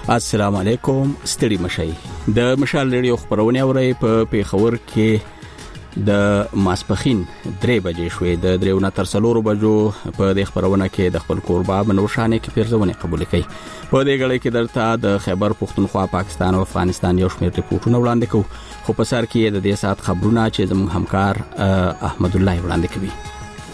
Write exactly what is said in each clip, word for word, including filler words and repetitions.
السلام علیکم ستړي مشي د مشال ریډیو خبرونه اوري په پیښور کې د ماسپخین درې بجې شوې د دریو تر څلورو بجو په د خبرونه کې د خپل کوربا بنوشانه کې پیرزونه قبول کړي په دې غړي کې درته د خیبر پختونخوا پاکستان او افغانستان یو شمېر ریپورتونه وړاندې کوو خو په سر کې د دې سات خبرونه چې زموږ همکار احمد الله وړاندې کوي.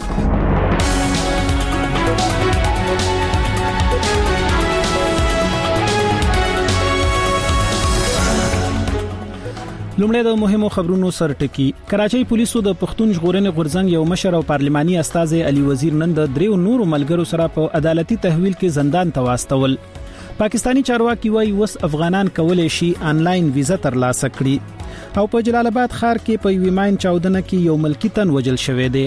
لومړی د مهمو خبرونو سرټکی. کراچۍ پولیسو د پښتون ژغورنې غورځنګ یو مشر او پارلماني استاذ علي وزیر نن د دریو نورو ملګرو سره په عدالتي تحویل کې زندان ته واستول. پاکستانی چارواکي وايي وس افغانان کولای شي آنلاین ویزا ترلاسه کړي او په جلال آباد ښار کې په ویماین چاودنه کې یو ملکی تن وجل شوی دی.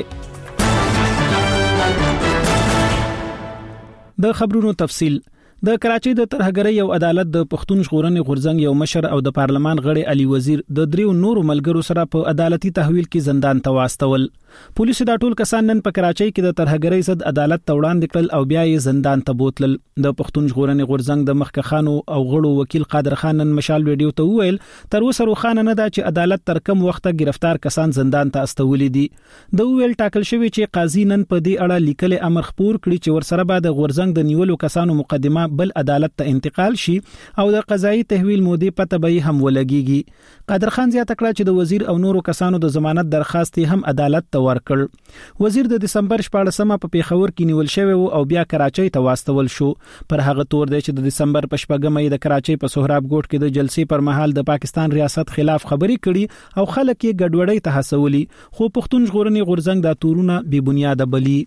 د خبرونو تفصیل. د کراچۍ د ترهګرۍ یو عدالت د پښتون ژغورنې غورځنګ یو مشر او د پارلمان غړي علي وزیر د دریو نورو ملګرو سره په عدالتي تحویل کې زندان ته واستول. پولیسو دا ټول کسان نن په کراچۍ کې د ترهګرۍ ضد عدالت ته وړاندې کړل او بیا یې زندان ته بوتلل. د پښتون ژغورنې غورځنګ د مخکخانو او غړو وکیل قادر خان نن مشال ویډیو ته وویل تر اوسه روښانه نه ده چې عدالت تر کوم وخته گرفتار کسان زندان ته استولي دي. د ویل ټاکل شوی چې قاضي نن په دې اړه لیکل امر خپور کړي چې ورسره به د غورځنګ د نیولو کسانو مقدمه بل عدالت ته انتقال شي او د قضایي تحویل مودې پته به هم ولګيږي. قادر خان زیاته کړه چې د وزیر او نورو کسانو د ضمانت درخواست هم عدالت ته ورکړ. وزیر د دسمبر شپاړسمه په پیښور کې نیول شوی او بیا کراچۍ ته واستول شو. پر هغه تور دی چې د دسمبر په شپږمه د کراچۍ په سهراب ګوټ کې د جلسې پر مهال د پاکستان ریاست خلاف خبري کړي او خلک یې ګډوډۍ ته هڅولي خو پښتون ژغورنې غورځنګ دا تورونه بې بنیاده بلی.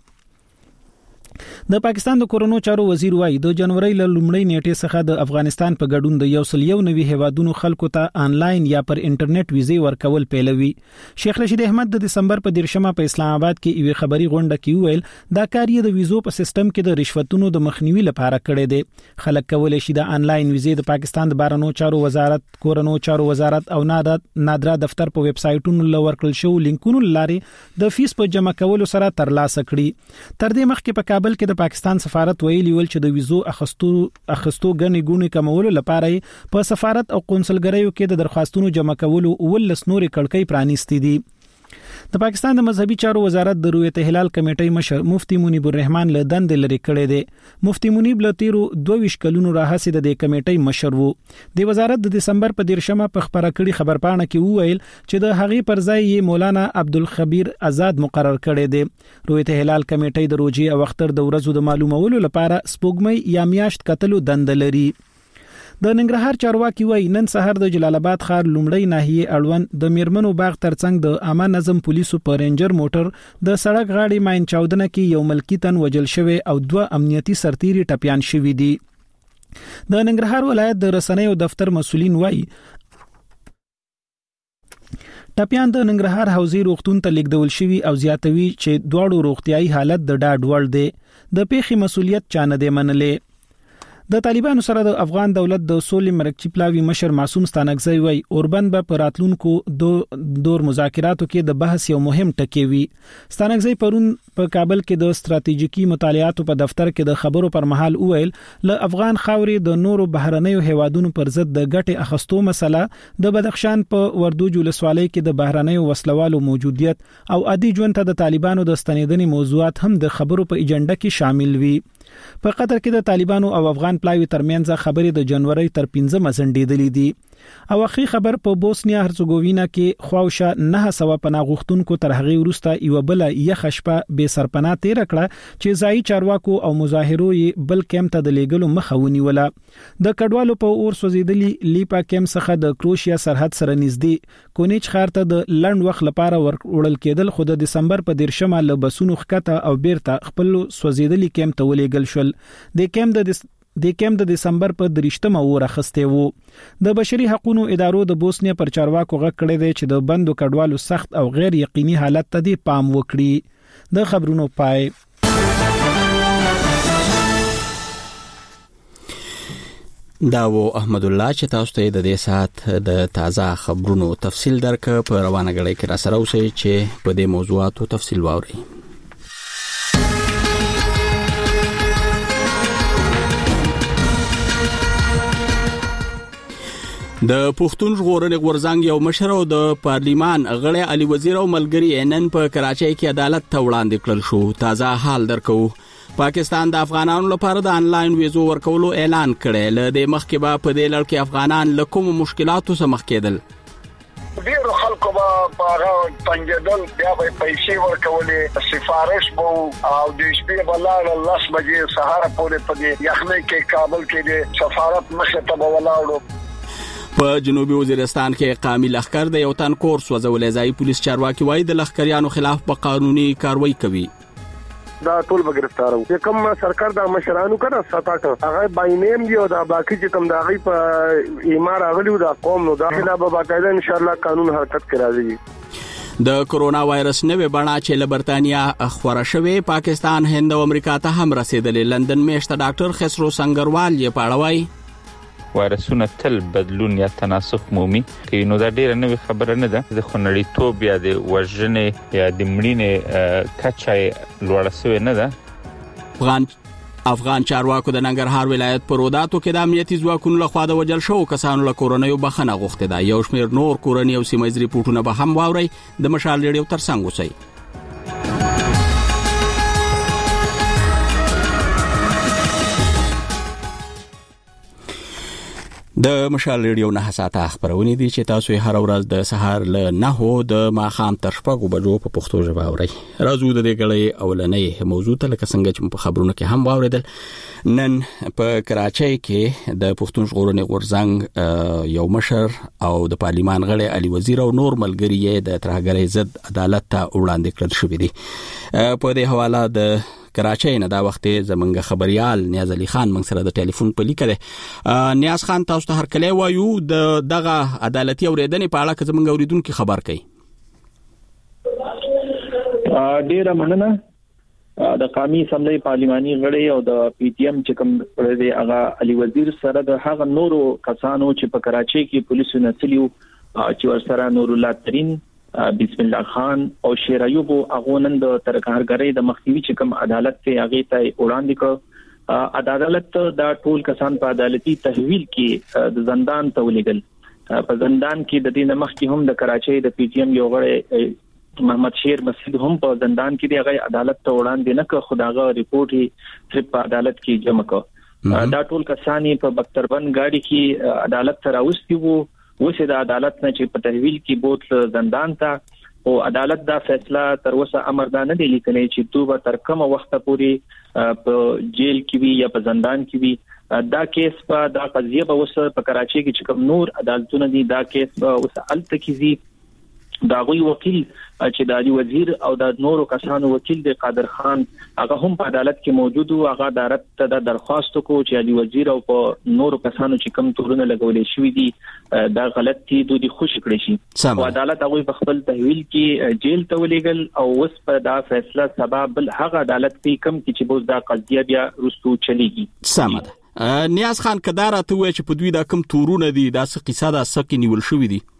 د پاکستان د کورونو چارو وزیر وايي د جنوري ل لومړۍ نیټې څخه د افغانستان په ګډون د یو سل یو نوي هیوادونو خلکو ته آنلاین یا پر انټرنیټ ویزې ورکول پیلوي. شیخ رشید احمد د دسمبر په دیرشمه په اسلام آباد کې یو خبري غونډه کې ویل دا کار یې د ویزو په سیستم کې د رشوتونو د مخنیوي لپاره کړی دی. خلک کولای شي د آنلاین ویزې د پاکستان د بهرنیو چارو وزارت کورونو چارو وزارت او نادرا دفتر په ویب سټونو لورکل شو لینکونو لاري د فیس په جمع کولو سره ترلاسه کړي. تر دې مخکې په کابل کې د پاکستان سفارت ویلي ول چې د ویزو اخستو اخستو غني ګونی کمولو لپاره په سفارت او قونسلګریو کې د درخواستونو جمع کولو ولس نوري کړکۍ پرانیستي دي. د پاکستان د مذهبي چارو وزارت د رؤیت هلال کمیټې مشر مفتي منیب الرحمن له دند لري کړی دی. مفتي منیب له تیرو دوه کلونو راهسي د دې کمیټې مشر وو. د وزارت د دسمبر په دیرشمه په خبره کړي خبرپاڼه کې وویل چې د هغې پر ځای یې مولانا عبدالخبیر آزاد مقرر کړی دی. رؤیت هلال کمیټې د روزي او اختر د ورځو د معلومولو لپاره سپوږمۍ یا میاشت کتلو دند لري. د ننګرهار چارواکي وايي نن سحر د جلال آباد ښار لومړی ناحیه اړوند د میرمنو باغ ترڅنګ د عامه نظم پولیسو په رینجر موټر د سړک غاړې ماین چاودنه کې یو ملکی تن وجل شوی او دوه امنیتي سرتیري ټپيان شوی دي. د ننګرهار ولایت د رسنیو دفتر مسولین وايي ټپيان د ننګرهار حوزې روغتون ته لیږدول شوی او زیاتوي چې دواړو روغتيایي حالت د ډاډ وړ دی. د پیښې مسولیت چا نه دی منلې. د طالبانو سره د افغان دولت د سولې مرکچی پلاوی مشر معصوم ستانکزی وای اوربند به پراتلونکو دو دور مذاکراتو کې د بحث یو مهم ټکی وي. ستانکزی پرون په کابل کې د ستراتیژیکي مطالعاتو په دفتر کې د خبرو پر مهال وویل ل افغان خاورې د نورو بهرنیو هیوادونو پر ضد د ګټې اخستو مسله د بدخشان په وردوج ولسوالۍ کې د بهرنیو وسلوالو موجودیت او عادي ژوند ته د طالبانو د ستنیدنې موضوعات هم د خبرو په ایجنډا کې شامل وي. په قطر کې د طالبانو او افغان پلاوی ترمنځ خبرې د جنوري تر پنځمه ځنډېدلې دي. او اخی خبر په بوسنیا هرڅګووینا کې خواوشه نه سوا پناه غوښتونکو تر هغه وروسته یو بل یخ شپه به سرپناه تیر کړه چې ځای چارواکو او مظاهرو یې بل کېم ته د لیګلو مخاوني ولا. د کډوالو په اور سوزیدلی لیپا کېم څخه د کروشیا سرحد سره نږدې کونیچ ښار ته د لند وخت لپاره ورول کېدل خو د دسمبر په دیرشمه له بسونو خکته او بیرته خپل سوزیدلی کېم ته ولېګل شول. د کېم د د کېم د دسمبر په درشتمه و راخسته وو. د بشري حقوقو ادارو د بوسنیا پر چارواکو غږ کړی دی چې د بندو کډوالو سخت او غیر یقیني حالت ته دی پام وکړي. د خبرونو پای. دا و احمد الله چې تاسو ته د دې سات د تازه خبرونو تفصیل درک په روانه غړي کې را سره اوسئ چې په دې موضوعاتو تفصیل واورئ. د پښتون ژغورنې غورځنګ یو مشر او د پارلیمان غړی علي وزیر او ملګری نن په کراچۍ کې عدالت ته وړاندې کړل شو. تازه حال درکو. پاکستان د افغانانو لپاره د انلاین ویزو ورکولو اعلان کړی. له دې مخکې به په دې لړ کې افغانان له کومو مشکلاتو سره مخ کېدل. ډیرو خلکو به په پنځدل بیا به پیسې ورکولې، سفارش بو او د شپې بلار الله بجې سهار پورې په دې یخنۍ کې کابل کې د سفارت مخه ته ولاړو. په جنوبي وزیرستان کې قومي لښکر د یو تن کور سوځولې. ځای پولیس چارواکي وایي د لښکریانو خلاف په قانوني کاروایی کوي. دا ټول به گرفتار وو. کوم سرکار د مشرانو کړه ساتاټ هغه باینیم دی او دا باقي چې کوم دا غي په ایمار اغلیو دا قوم نو داخله به باقاعده ان شاء الله قانون حرکت کراځي. د کورونا وایرس نوې بڼه چې له برتانیا خورا شوې پاکستان، هند او امریکا ته هم رسیدلې. لندن میشته ډاکټر خسرو سنگروال یې پاړوي وایرسونه تل بدلون یا تناسخ مومي کې نو دا ډیره نوې خبره نه ده. د خنړیتوب یا د وژنې یا د مړینې کچه لوړه شوې نه ده. افغان افغان چارواکو د ننګرهار ولایت په روداتو کې د امنیتي ځواکونو لخوا د وجل شو کسانو له کورونیو بخښنه غوښتې ده. یو شمېر نور کورنی او سیمایي ریپورتونه به هم واوري. د مشال ریډیو ترڅنګ اوسئ. د مشال ریډیو نه ساعته خبرونه دي چې تاسو هر ورځ د سهار له نهو د ماخام تر شپږو بجو په پښتو ژبه اورئ. راځو د دې غړې اولنې موضوع ته لکه څنګه چې په خبرونو کې هم واوریدل. نن په کراچۍ کې د پښتون ژغورنې غورځنګ یو مشر او د پارلیمان غړی علي وزیر او نور ملګری یې د ترهګرۍ ضد عدالت ته وړاندې کړل شوی دي. په دې حواله د کراچۍ نه دا وخت زمونږ خبريال نیاز علي خان موږ سره د ټلیفون په لیکه ده. نیاز خان، تاسو ته هر کله وایو د دغه عدالتي اوریدنې په اړه که زمونږ اوریدونکو خبر کړي. ډیره مننه. د قومي اسمبلی پارلماني غړي او د پی ټی ایم چې کوم د هغه علي وزیر سره د هغه نورو کسانو چې په کراچۍ کې پولیسو نتلیو چې ورسره نور الله ترين، بسم الله خان او شیر ایوب هغه نن د ترکارګرۍ د مخنیوي چې کوم عدالت ته هغه ته وړاندې کړ. عدالت دا ټول کسان په عدالتي تحویل کې د زندان ته ولېګل. په زندان کې د دې نمخ کې هم د کراچۍ د پی ټی ایم یو غړی محمد شیر مسعود هم په زندان کې دی. هغه عدالت ته وړاندې نه کړ، خداغه ریپورت یې صرف په عدالت کې جمع کړ. دا ټول کسان په بختربند گاډي کې عدالت ته راوستي وو. وسه د عدالت نه چې په تحویل کې بوت زندان ته او عدالت دا فیصله تر اوسه امر دا نه دی لیکلی چې دوی به تر کومه وخت پورې په جیل کې وي یا په زندان کې وي. دا کیس په دا قضیه به وسه په کراچۍ کې چې کوم نور عدالتونه دي دا کیس به وسه الته کیږي. دا غوي وکیل چې د علي وزیر او د نورو کسانو وکیل د قادر خان هغه هم په عدالت کې موجود او هغه عدالت ته د درخواست کو چې علي وزیر او په نورو کسانو چې کوم تورونه لګولې شوې دي دا غلط دي دوی خوشی کړی شي. او عدالت هغه په خپل تحویل کې جیل ته ولېګل او اوس په دا فیصله سبب هغه عدالت کې کم کې چې بوز دا قضیه بیا رسو چلیږي. سمه. نیاز خان کدارته وای چې په دوی دا کم تورونه دي دا څه قصه ده سکه نیول شوې دي.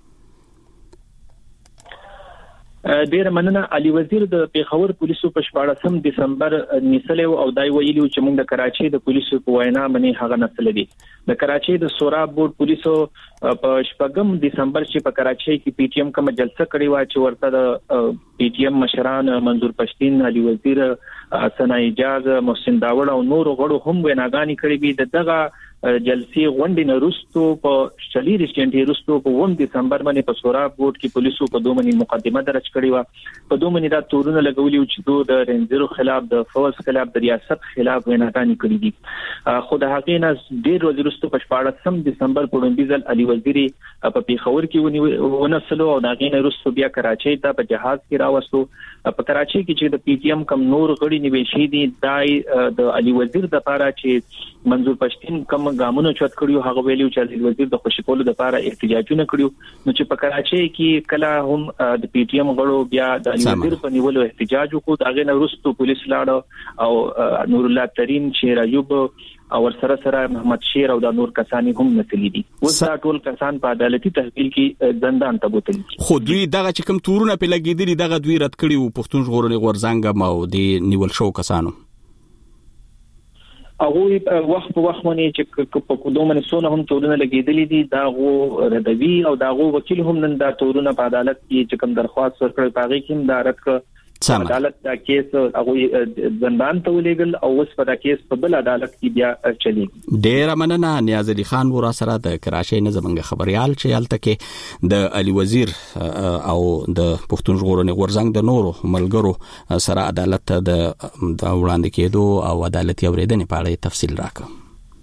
ډیره مننه. علي وزیر د پیښور پولیسو په شپاړسم دسمبر نیسلو او دای ویلو چې موږ د کراچۍ د پولیسو په وینا باندې هغه نسل دي. د کراچۍ د سوراب بورډ پولیسو په شپږم دسمبر چې په کراچۍ کې پی ټی ایم کوم جلسه کړې و چې ورته د پی ټی ایم مشران منظور پښتين، علي وزیر، ثنا اجاز، محسن داوړ او نور غړو هم ویناګانی کړې وي. دغه جلسې غونډې نه رستو په شلیر سټنټي رستو په اووم دسمبر باندې په سوراب بورډ کې پولیسو په دوه منی مقدمه درج کړې و. په دوه منی دا تورونه لګولي چې دوی د رینجرو خلاف، د فوز خلاف، د ریاست خلاف ویناګانی کړې دي. خو د هغې نه ډېر ورځې وروسته په شپاړسم دسمبر په لومړي ځل علي وزیر په پیښور کې ونسلو او د هغې نه وروسته بیا کراچۍ ته په جهاز کې راوستو. په کراچۍ کې چې د پی ټی ایم کم نور غړي نیول شي دي دای د علي وزیر د لپاره چې منظور پښتين کوم ګامونه چت کړیو هغه ویلو چې علي وزیر د خوشی کولو لپاره احتجاجونه کړیو. نو چې په کراچۍ کې کله هم د پی ټی ایم غړو بیا د علي وزیر په نیولو احتجاج وکړ. هغه نه وروسته پولیس لاړ او نور الله ترين، شیر ایوب او ورسره سره محمد شیر او د نور کسانی هم نتلی دي. اوس دا ټول کسان په عدالتي تحویل کې زندان ته بوتل. خو دوی دغه چې کوم تورونه په لګیدلي دغه دوی رد کړي وو پښتون ژغورنې غورځنګ او د نیول شو کسانو. هغه وخت په وخت باندې چې په کومه سونه هم تورونه لګیدلې دي دا غو ردوی او دا غو وکیل هم نن دا تورونه په عدالت کې چې کوم درخواست ورکړ پاږي کې هم دا رد کړ عدالت دا کیس هغه زندان ته ولېګل او اوس په دا کیس په بل عدالت کې بیا چلی. ډیر مننه نیاز علي خان ورا سره د کراچۍ نه زمونږ خبريال چې حالت کې د علي وزیر او د پښتون ژغورنې غورځنګ د نورو ملګرو سره عدالت ته د وړاندې کېدو او عدالتي اوریدنې په اړه تفصیل راکړه.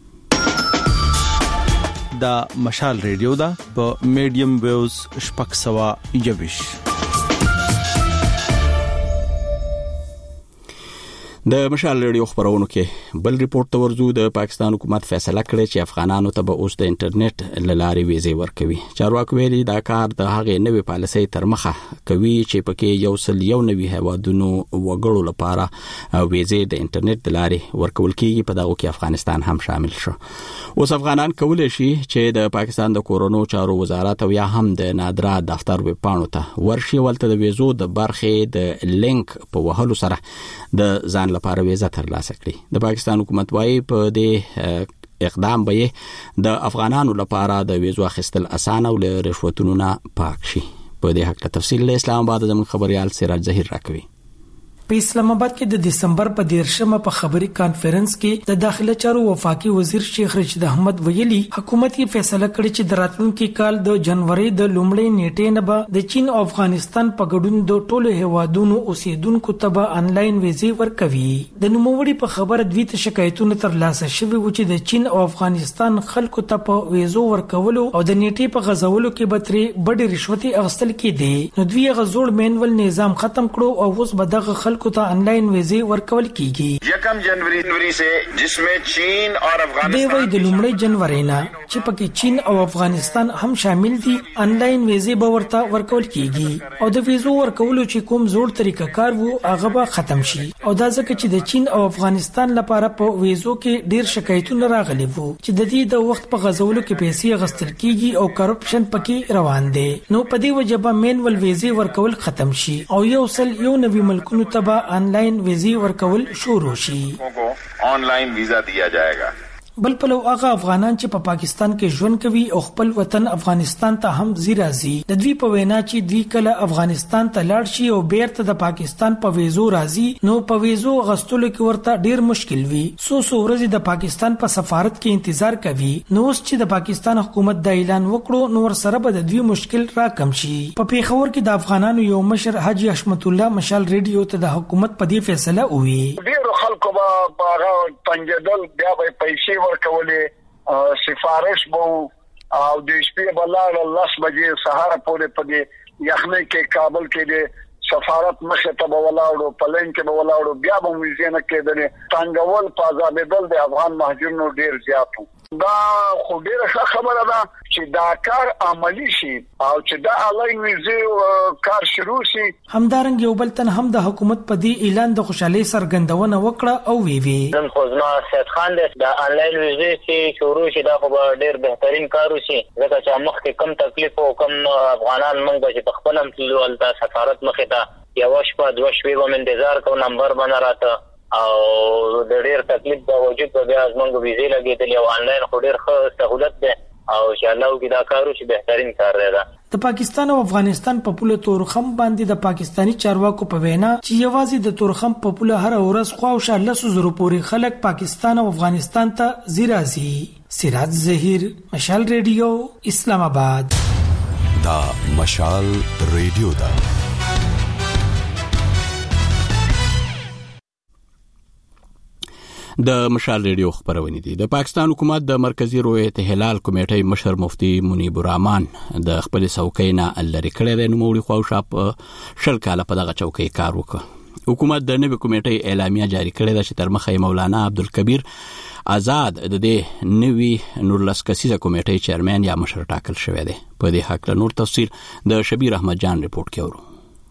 دا مشال ریډیو دا په میډیم ویوز شپږ سوه یوویش. د مشال ریډیو خبرونو کې بل ریپورت ته ورزو. د پاکستان حکومت فیصله کړې چې افغانانو ته به اوس د انټرنیټ لارې ویزې ورکوي. چارواکو ویلي دا کار د هغې نوې پالیسۍ تر مخه کوي چې پکې یو سل یو نوي هیوادونو وګړو لپاره ویزې د انټرنیټ لارې ورکول کیږي، په دغه کې افغانستان هم شامل شو. اوس افغانان کولای شي چې د پاکستان د کورونو چارو وزارت او یا هم د نادرا دفتر ویب پاڼو ته ورشي، ولته د ویزو د برخې د لینک په وهلو سره د ځان لپاره ویزه ترلاسه کړي. د پاکستان حکومت وايي په دې اقدام به د افغانانو لپاره د ویزو اخیستل اسانه او له رشوتونو نه پاک شي. په دې حق تفصیل له اسلام آباد زموږ خبريال سراج ظهیر راکوي. په اسلام آباد کې د دسمبر په دیرشمه په خبري کانفرنس کې د داخله چارو وفاقي وزیر شیخ رشید احمد ویلي حکومت یې فیصله کړې چې د راتلونکي کال د جنوري د لومړۍ نیټې نه به د چین او افغانستان په ګډون د ټولو هیوادونو اوسیدونکو ته به انلاین ویزې ورکوي. د نوموړي په خبره دوی ته شکایتونه ترلاسه شوي و چې د چین او افغانستان خلکو ته په ویزو ورکولو او د نیټې په غځولو کې به ترې بډې رشوتي اخیستل کېدې. نو دوی هغه زوړ مینول نظام ختم کړو او اوس به دغه خلکو ته آنلاین ویزې ورکول کیږي. یکم جنوری سے جسمه چین اور افغانستان دی وای د لومړۍ جنوري نه چې پکې چین او افغانستان هم شامل دي آنلاین ویزې به ورته ورکول کیږي او د ویزو ورکولو چې کوم زوړ طریقه کار وو هغه به ختم شي. او دا ځکه چې د چین او افغانستان لپاره په ویزو کې ډیر شکایتونه راغلي وو چې د دې د وخت په غزولو کې پیسې غستل کیږي او کرپشن پکې روان دي. نو په دې وجه به مینول ویزې ورکول ختم شي او یو سل یو نوي ملکونو ته آنلاین ویزې ورکول شروع شي. آنلاین ویزا دیا جائے گا. بل په لو هغه افغانان چې په پا پاکستان کې ژوند کوي او خپل وطن افغانستان ته هم زیرازي د دوی په وینا چې دوی کله افغانستان ته لاړ شي او بیرته د پاکستان په ویزو راځي نو په ویزو غستلو کې ورته ډیر مشکل وي. سو سو ورځې د پاکستان په سفارت کې انتظار کوي. نو اوس چې د پاکستان حکومت د اعلان وکړو نو ور سره به د دوی مشکل را کم شي. په پیښور کې د افغانانو یو مشر حاجی حشمت الله مشال ریډیو ته د حکومت په دې فیصله وی. ډیر خلکو به هغه پنځدل بیا به پیسې ورکولې، سفارش بو او د شپې بلاره لاس بجې سهار پورې په دې یخنۍ کې کابل کې د سفارت مخه ته ولاړو، پلین کې ولاړو، بیا به ویزې نه کېدلې. تنګول پازابېدل د افغان مهاجرونو ډیر زیات وو. دا خو ډیره ښه خبره ده چې دا کار عملی شي او چې دا آنلاین ویزې کار شروع شي. همدارنګ یو بل تن هم د حکومت په دې اعلان د خوشحالي سرګندونه وکړه او وی وی نن خو زما سید خان د آنلاین ویزې چې شروع شي دا خو ډیر بهترین کار وشي ځکه چې مخکې کم تکلیف او کم افغانان موږ چې په خپل هم تلو د سفارت مخې ته یو شپه دوه شپې به انتظار کو نمبر باندې راته او د ډیر تکلیف د وجود په بیا زمونږ ویزې لګېدلې او آنلاین خو ډیر ښه سہولت ده او چې الله وکړي دا کار وشي بهترین کار دی. د پاکستان او افغانستان په پوله تورخم باندې د پاکستانی چارواکو په وینا چې یوازې د تورخم په پوله هر ورځ خو او شاله سوزرو پورې خلک پاکستان او افغانستان ته زیرازي. سراج ظهیر مشال ریډیو اسلام آباد. دا مشال ریډیو دا د مشال ریډیو خبرونه دي. د پاکستان حکومت د مرکزی رویت هلال کمیټې مشر مفتی منیب الرحمن د خپل څوکۍ نه لری کړی د نوموړي خواوشا شل کاله په دغه چوکۍ کار وکړ. حکومت د نوې کمیټې اعلامیه جاری کړې ده چې تر مخه مولانا عبدالکبیر آزاد د دې نوې نورلس کسیزه کمیټې چیرمن یا مشر ټاکل شوی دی. په دې حق له نور تفصیل د شبیر احمد جان ریپورت کې اورو.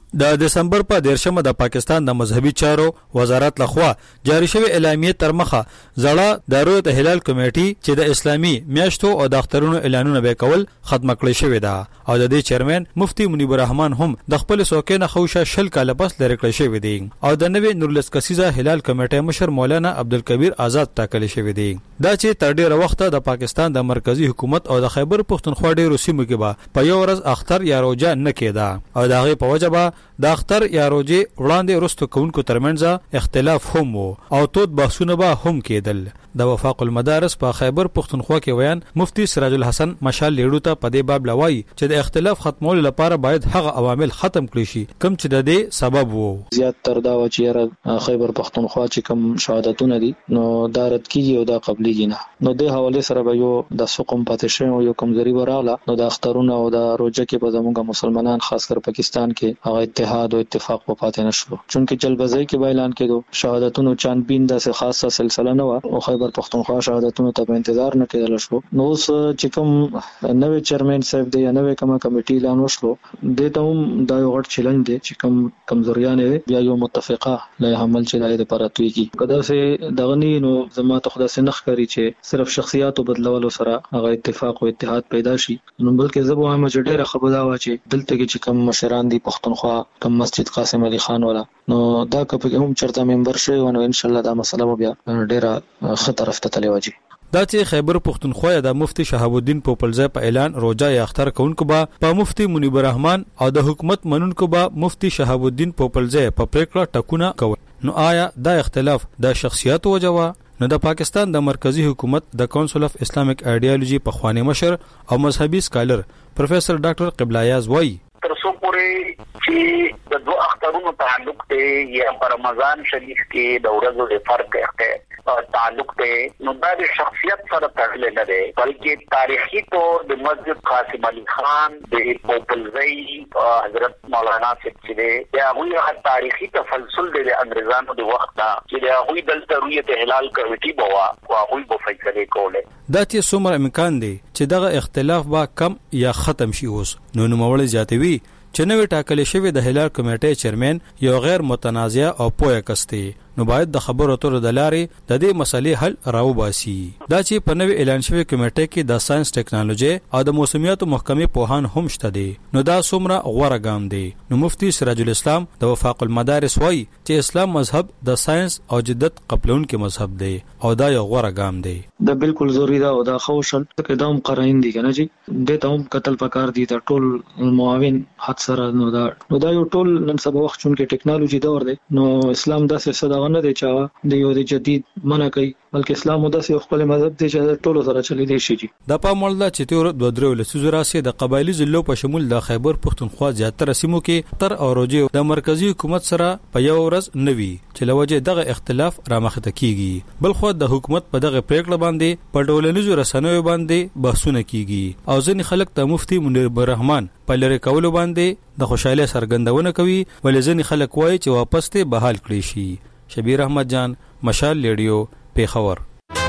د دسمبر په دیرشمه د پاکستان د مذهبي چارو وزارت لخوا جاری شوی اعلامیه تر مخه زړه د رویت هلال کمیټي چې د اسلامي میاشتو او د اخترونو اعلانونه به کول ختم کړی شوی دا او د دې چیرمن مفتی منیب الرحمن هم د خپل سوکینه خوشه شل کاله پس لری کړی شوی دی او د نوې نورلس کسیزه هلال کمیټي مشر مولانا عبدالکبیر آزاد ټاکل شوی دی دا چې تر ډیره وخت د پاکستان د مرکزی حکومت او د خیبر پختونخوا ډیرو سیمو کې به په یو ورځ اختر یا روزه نه کېدا او دا غي په وجه د اختر یا روزه وړاندې رستو کوونکو ترمنځ اختلاف هم او تود بحثونه به هم کېدل د وفاق المدارس په خیبر پختونخوا کې ویان مفتی سراج الحسن مشال لیړو ته په دې باب لوي چې د اختلاف ختمولو لپاره باید هغه عوامل ختم کړي شي کوم چې د دې سبب وو زیات تر دا و چې خیبر پختونخوا چې کوم شهادتونه دي نو دارت کیږي او دا قبليږي نه نو د حواله سره به یو د سقم پاتې شوی او یو کمزوري وراله نو د اخترونه او د روزه کې په زموږ مسلمانان خاص کر پاکستان کې هغه اتحاد او اتفاق په پاتې نشو چونکه جلبزای کې اعلان کړو شهادتونو چانبین د خاصه سلسله نه و او خیبر پختونخوا شهادتونو ته انتظار نه کېدل شو نو چې کوم نوې چیرمن صاحب دی نوې کومه کمیټي اعلان وشو د ته هم دا یو غټ چیلنج دی چې کوم کمزوریان بیا یو متفقه له عمل چې لای د پراتوي کی کدا سه دغنی نو زما ته خدا سه نخ کری چې صرف شخصیت بدلولو سره هغه اتفاق او اتحاد پیدا شي نو بلکې زبو هم ډېر خبره وا چې دلته کې کوم مشران دي پختونخوا کوم مسجد قاسم علي خان والا نو دا کپه هم چرته ممبر شي او ان شاء الله دا مسله بیا ډېر خطر طرف ته تللی واجی دا چې خیبر پختونخوا د مفتی شهاب الدین پوپلزی په اعلان روزه یا اختر کوونکو با په مفتی منیب الرحمن او د حکومت منونکو با مفتی شهاب الدین پوپلزی په پریکړه ټکونه کول نو آیا دا اختلاف د شخصیت وجوه نو د پاکستان د مرکزی حکومت د کونسل اف اسلامیک ایډیالوژي په خوانی مشر او مذهبي سکالر پروفیسر ډاکټر قبلایاز وای تر څو پورې چې د دوه اخترونو تعلق دی یا په رمضان شریف کې د ورځو د فرق اختیار تعلق دی نو دا د شخصیت سره تړل نه دی بلکې تاریخي طور د مسجد قاسم علي خان د پوپلزی حضرت مولانا صاحب دی یا هغه تاریخي تسلسل دی د انګريزانو د وخت دا چې هغه دلته رویت هلال کمیټي بوا او هغه په فیصله کوله دا چې څومره امکان دی چې دغه اختلاف با کم یا ختم شي اوس نو نوموړی زیاتوي چې نوې ټاکلې شوی د هلال کمیټې چیرمن یو غیر متنازع او پوهه کستی نو باید د خبرو اترو د لارې د دې مسلې حل راوباسي دا چې په نوې اعلان شوی کمیټې کې د ساينس ټیکنالوژي او د موسمیاتو محکمې پوهان هم شته دي نو دا څومره غوړه ګام دی نو مفتی سراج الاسلام د وفاق المدارس وایي چې اسلام مذهب د ساينس او جدت قبلونکو مذهب دی او دا یو غوړه ګام دی دا بالکل ضروری دا او دا خوشل کې دا هم قرائن دي کنه جی د ته هم قتل پکار دي د ټول معاون حد سره نو دا نو دا یو ټول نن سبا وخت چون کې ټیکنالوژي دور دی نو اسلام دا څه صدا نه دی چې د یو د جدید منع کوي بلکې اسلام د څه خپل مذهب دی چې ټول سره چلی دی شي د پامول دا چې تور د درو لسیزو راسي د قبایلی ضلعو په شمول د خیبر پختونخوا زیاتره سیمو کې تر او روزه د مرکزی حکومت سره په یو ورځ نوي چې لوجه دغه اختلاف رامخته کیږي بل خو د حکومت په دغه پریکړه باندې په ډولنیزو رسنیو باندې بحثونه کیږي او ځین خلک د مفتی منیب الرحمن په لری کولو باندې د خوشاله سرګندونه کوي ولې ځین خلک وایي چې واپس ته بحال کړي شي شبیر احمد جان مشال ریډیو پیښور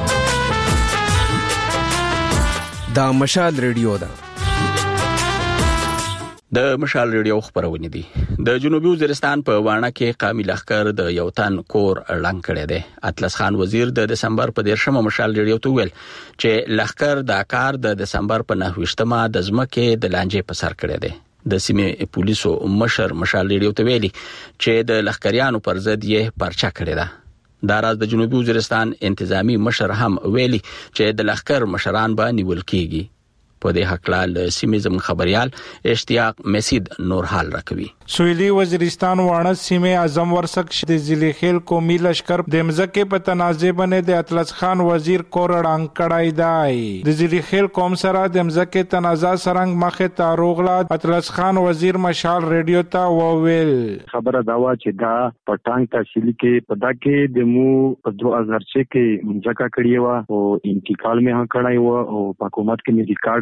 دا مشال ریډیو دا د مشال ریډیو خبرونه دي د جنوبي وزیرستان په وانه کې قومي لښکر د یو تن کور ړنګ کړی دی اطلس خان وزیر د دسمبر په دیرشمه مشال ریډیو ته ویل چې لښکر دا کار د دسمبر په نهویشتمه د ځمکې د لانجې په سر کړی دی د سیمې پولیسو مشر مشال ریډیو ته ویلي چې د لښکریانو پر ضد یې پرچا کړی ده دا راز د جنوبي وزیرستان انتظامی مشر هم ویلي چې د لښکر مشران به نیول کیږي په دې حق له سیمې زموږ خبريال اشتیاق مسید نور حال راکوي سویلی وزیرستان وانه سیمه اعظم ورسک د ضلع خیل قومي لشکر د مزکه په تنازع باندې د اطلس خان وزیر کورړان کړای دی د ضلع خیل قوم سره د مزکه تنازع سرنګ مخه تاروغلا اطلس خان وزیر مشال ریډیو ته وویل خبره دا و چې دا پټانګ تحصیل کې پدا کې د مو په دوه هزار شپږ کې مزکه کړی و او انتقال مې هم کړای و او حکومت کې مې ریکارډ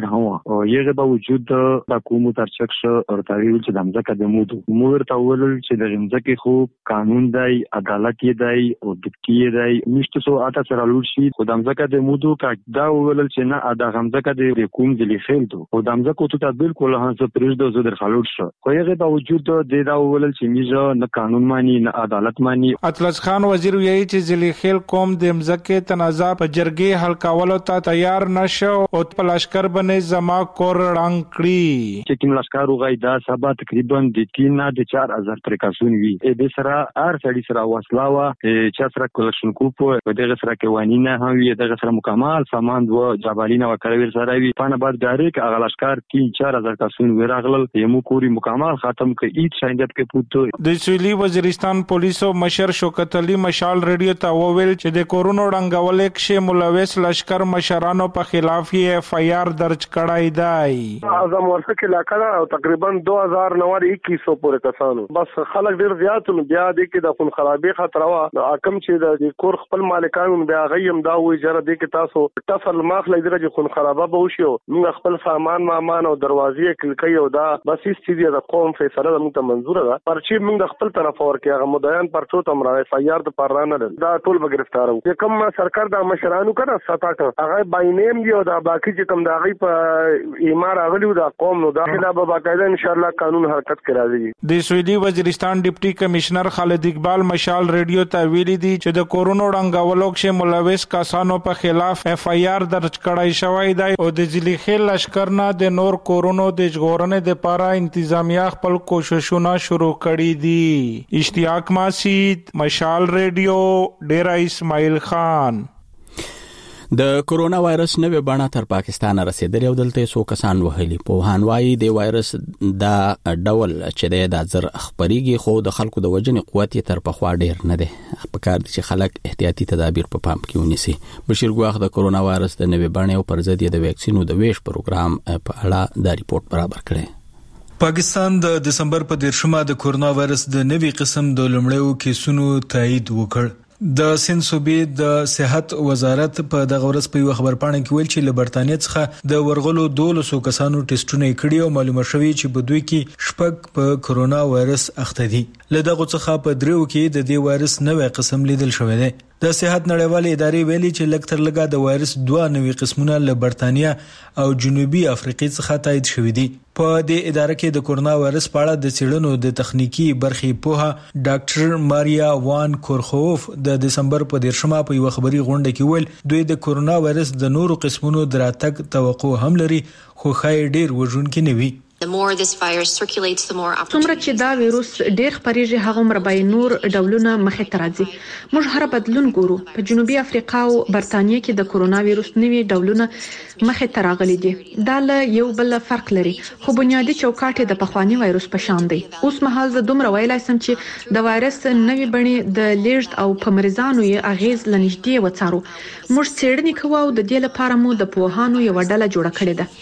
ګډ هوا او یغه په وجود د حکومت ترڅخ ورتاویل چې د ځمکه د مودو مور ته ولل چې د ځمکه خو قانون دی عدالت دی او دکتي دی نشته سو اته سره لور شي خو د ځمکه د مودو کا دا ولل چې نه د ځمکه د حکومت د لیخل دو او د ځمکه ته بالکل هڅه پرېږدو زه در خلوت شو خو یغه په وجود د دا ولل چې میزه نه قانون مانی نه عدالت مانی. اطلس خان وزیر ویلي چې ځلیخیل قوم د مزکه تنازع په جرګې حل کولو ته تیار نشو او په لشکر باندې زما کور رنګ کړی چې کوم لشکر وغای دا سبا تقریبا د تین نه د چار هزار پریکاسون وی د سره ار سړي سره وسلاوه چې سره کولکشن کوپ په دغه سره کې وانی نه هم وی دغه سره مکمل سامان دو جبالینه وکړوي سره وی په نه بعد ډایرک هغه لشکر تین چار هزار کاسون ورغلل یمو کوری مکمل ختم کې ایت شایندت کې پوت د سویلي وزیرستان پولیسو مشر شوکت علي مشال ریډیو ته وویل چې د کورونا ډنګول کې ملوث لشکر مشرانو په خلاف یې اف آی آر درج کړای دی. اعظم ورثه علاقہ او تقریبا دو هزار نو اکیس سو پورې کسانو بس خلک ډیر زیات نو بیا د کې د خون خرابې خطر وا حکم چې د کور خپل مالکانو بیا غیم دا وې جره د کې تاسو ټفل ماخلې درجه خون خرابه به وشي موږ خپل سامان مامان او دروازې کلکې او دا بس هیڅ دې د قوم فیصله موږ ته منزور ده پرچی موږ خپل طرف ورکه هغه مدعیان پرچو تم را اف آی آر د پرانه دا ټول به گرفتار وو چې کوم سرکار د مشرانو کنه ساتاټ هغه باینیم دی او دا باقی چې کوم دا غي په ایمار اغلیو دا قوم نو داخله به باقاعده ان شاء الله قانون حرکت کرا دی. د سویلي وزیرستان ډیپټي کمشنر خالد اقبال مشال ریډیو ته ویلي دی چې د کورونا ډنګولو کې ملوث کسانو په خلاف اف آی آر درج کړای شوی دی او د ځلیخیل لشکر نه د نور کورونا د ژغورنې د پاره انتظامیه خپل کوششونه شروع کړي دي. اشتیاق ماسید مشال ریډیو ډیرا اسماعیل خان. د کورونا وایرس نوې بڼه تر پاکستان رسیدلې او دلته څو کسان وهلي په هانوای د وایرس دا ډول چې د ځر خبريږي خو د خلکو د وجنې قوت تر پخوا ډیر نه دی په کار دي چې خلک احتیاطي تدابیر په پام کې ونیسي. بشیر ګواخ د کورونا وایرس د نوې بڼه او پر ضد د ویکسینو د ویش پروګرام په اړه د ریپورت برابر کړي. پاکستان د دسمبر په دیرشمه د کورونا وایرس د نوي قسم د لومړیو کیسونو تایید وکړ. د سند صوبې د صحت وزارت په دغه ورځ په یو خبرپاڼه کې ویل چې له برتانیې څخه د ورغلو دولسو کسانو ټیسټونه کړي او معلومه شوې چې په دوی کې شپږ په کورونا وایرس اخته دي. له دغه څخه په دریو کې د دې وایرس نوې قسم لیدل شوی دی. د صحت نړیوالې ادارې ویلي چې لکتر لګا د وایرس دوه نوې قسمونه له برتانیې او جنوبي افریقې څخه تایید شوې دي. په دې اداره کې د کورونا وایرس په اړه د څېړنو د تخنیکی برخې پوها ډاکټر ماریا وان کورخوف د دسمبر په دیرشمه په یو خبري غونډه کې ویل دوی د کورونا وایرس د نورو قسمونو دراتګ توقع هم لري خو خای ډیر وژونکي نه وي. څومره چې دا ویروس ډیر خپریږي هغه عمر به نور ډولونه مخې ته راځي. موږ هر بدلون ګورو. په جنوبي افریقا او برتانیې کې د کورونا ویروس نوي ډولونه مخې ته راغلي دي. دا له یو بل فرق لري خو بنیادی چوکاټ د پخوانی وایروس په شان دی. اوس مهال زه دومره ویلای سم چې د وایرس نوي بڼې د لیږد او په مریضانو یې اغیز لنیږدې وڅارو. موږ څېړنې کوو او د دې لپاره مو د پوهانو یو ډله جوړه کړې ده.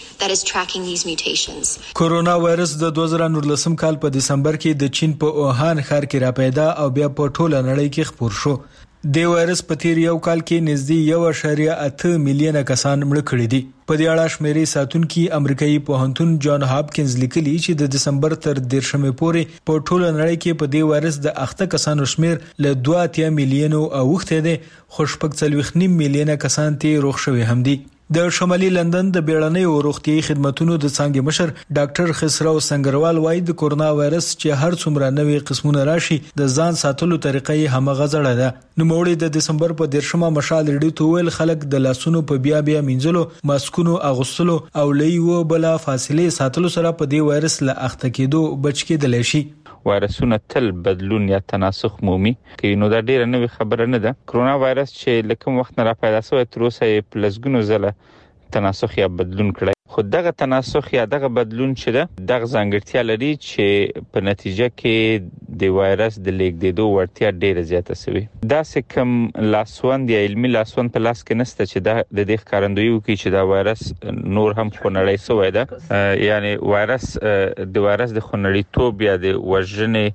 کورونا وایرس د دوه زره نولسم کال په دسمبر کې د چین په اوهان ښار کې را پیدا او بیا په ټوله نړۍ کې خپور شو. د وایرس په تیر یو کال کې نږدې یو اعشاریه اته میلیونه کسان مړه کړي دي. په دې اړه شمیرې ساتونکي امریکایي پوهنتون جان هاپکینز لیکلي چې د دسمبر تر دیرشمې پورې په ټوله نړۍ کې په دې وایرس د اخته کسانو شمیر له دوه اتیا میلیونو اوښته دي خو شپږ څلوېښت نیم میلیونه کسان ته روغ شوي هم دي. د شمالي لندن د بیړنۍ او روغتيایي خدماتو د څنګه مشر ډاکټر خسرو سنگروال وایي د کورونا وایرس چې هر څومره نوې قسمونه راشي د ځان ساتلو طریقې هم غزړه ده. نو موړي د دسمبر په دیرشمه مشال ریډیو ته ویل خلک د لاسونو په بیا بیا مینځلو ماسکونو اغوستلو او لیو بلا فاصله ساتلو سره په دې وایرس له اخته کېدو بچ کېدل شي. وایرسونه تل بدلون یا تناسخ مومي کې نو دا ډیره نوې خبره نه ده. کرونا وایرس چې لکه وخت نه را پیدا شوی تر اوسه پلسګونو زله تناسخ یا بدلون کړی خو دغه تناسخ یا دغه بدلون چې ده دغه ځانګړتیا لري چې په نتیجه کې د وایرس د لیږدېدو وړتیا ډیره زیاته شوې. دا څه کوم لاسوند یا علمي لاسوند په لاس کې نشته چې دا د دې ښکارندویي وکړي چې دا وایرس نور هم خونړی شوی ده. یعنی وایرس د وایرس د خونړیتوب یا د وژنې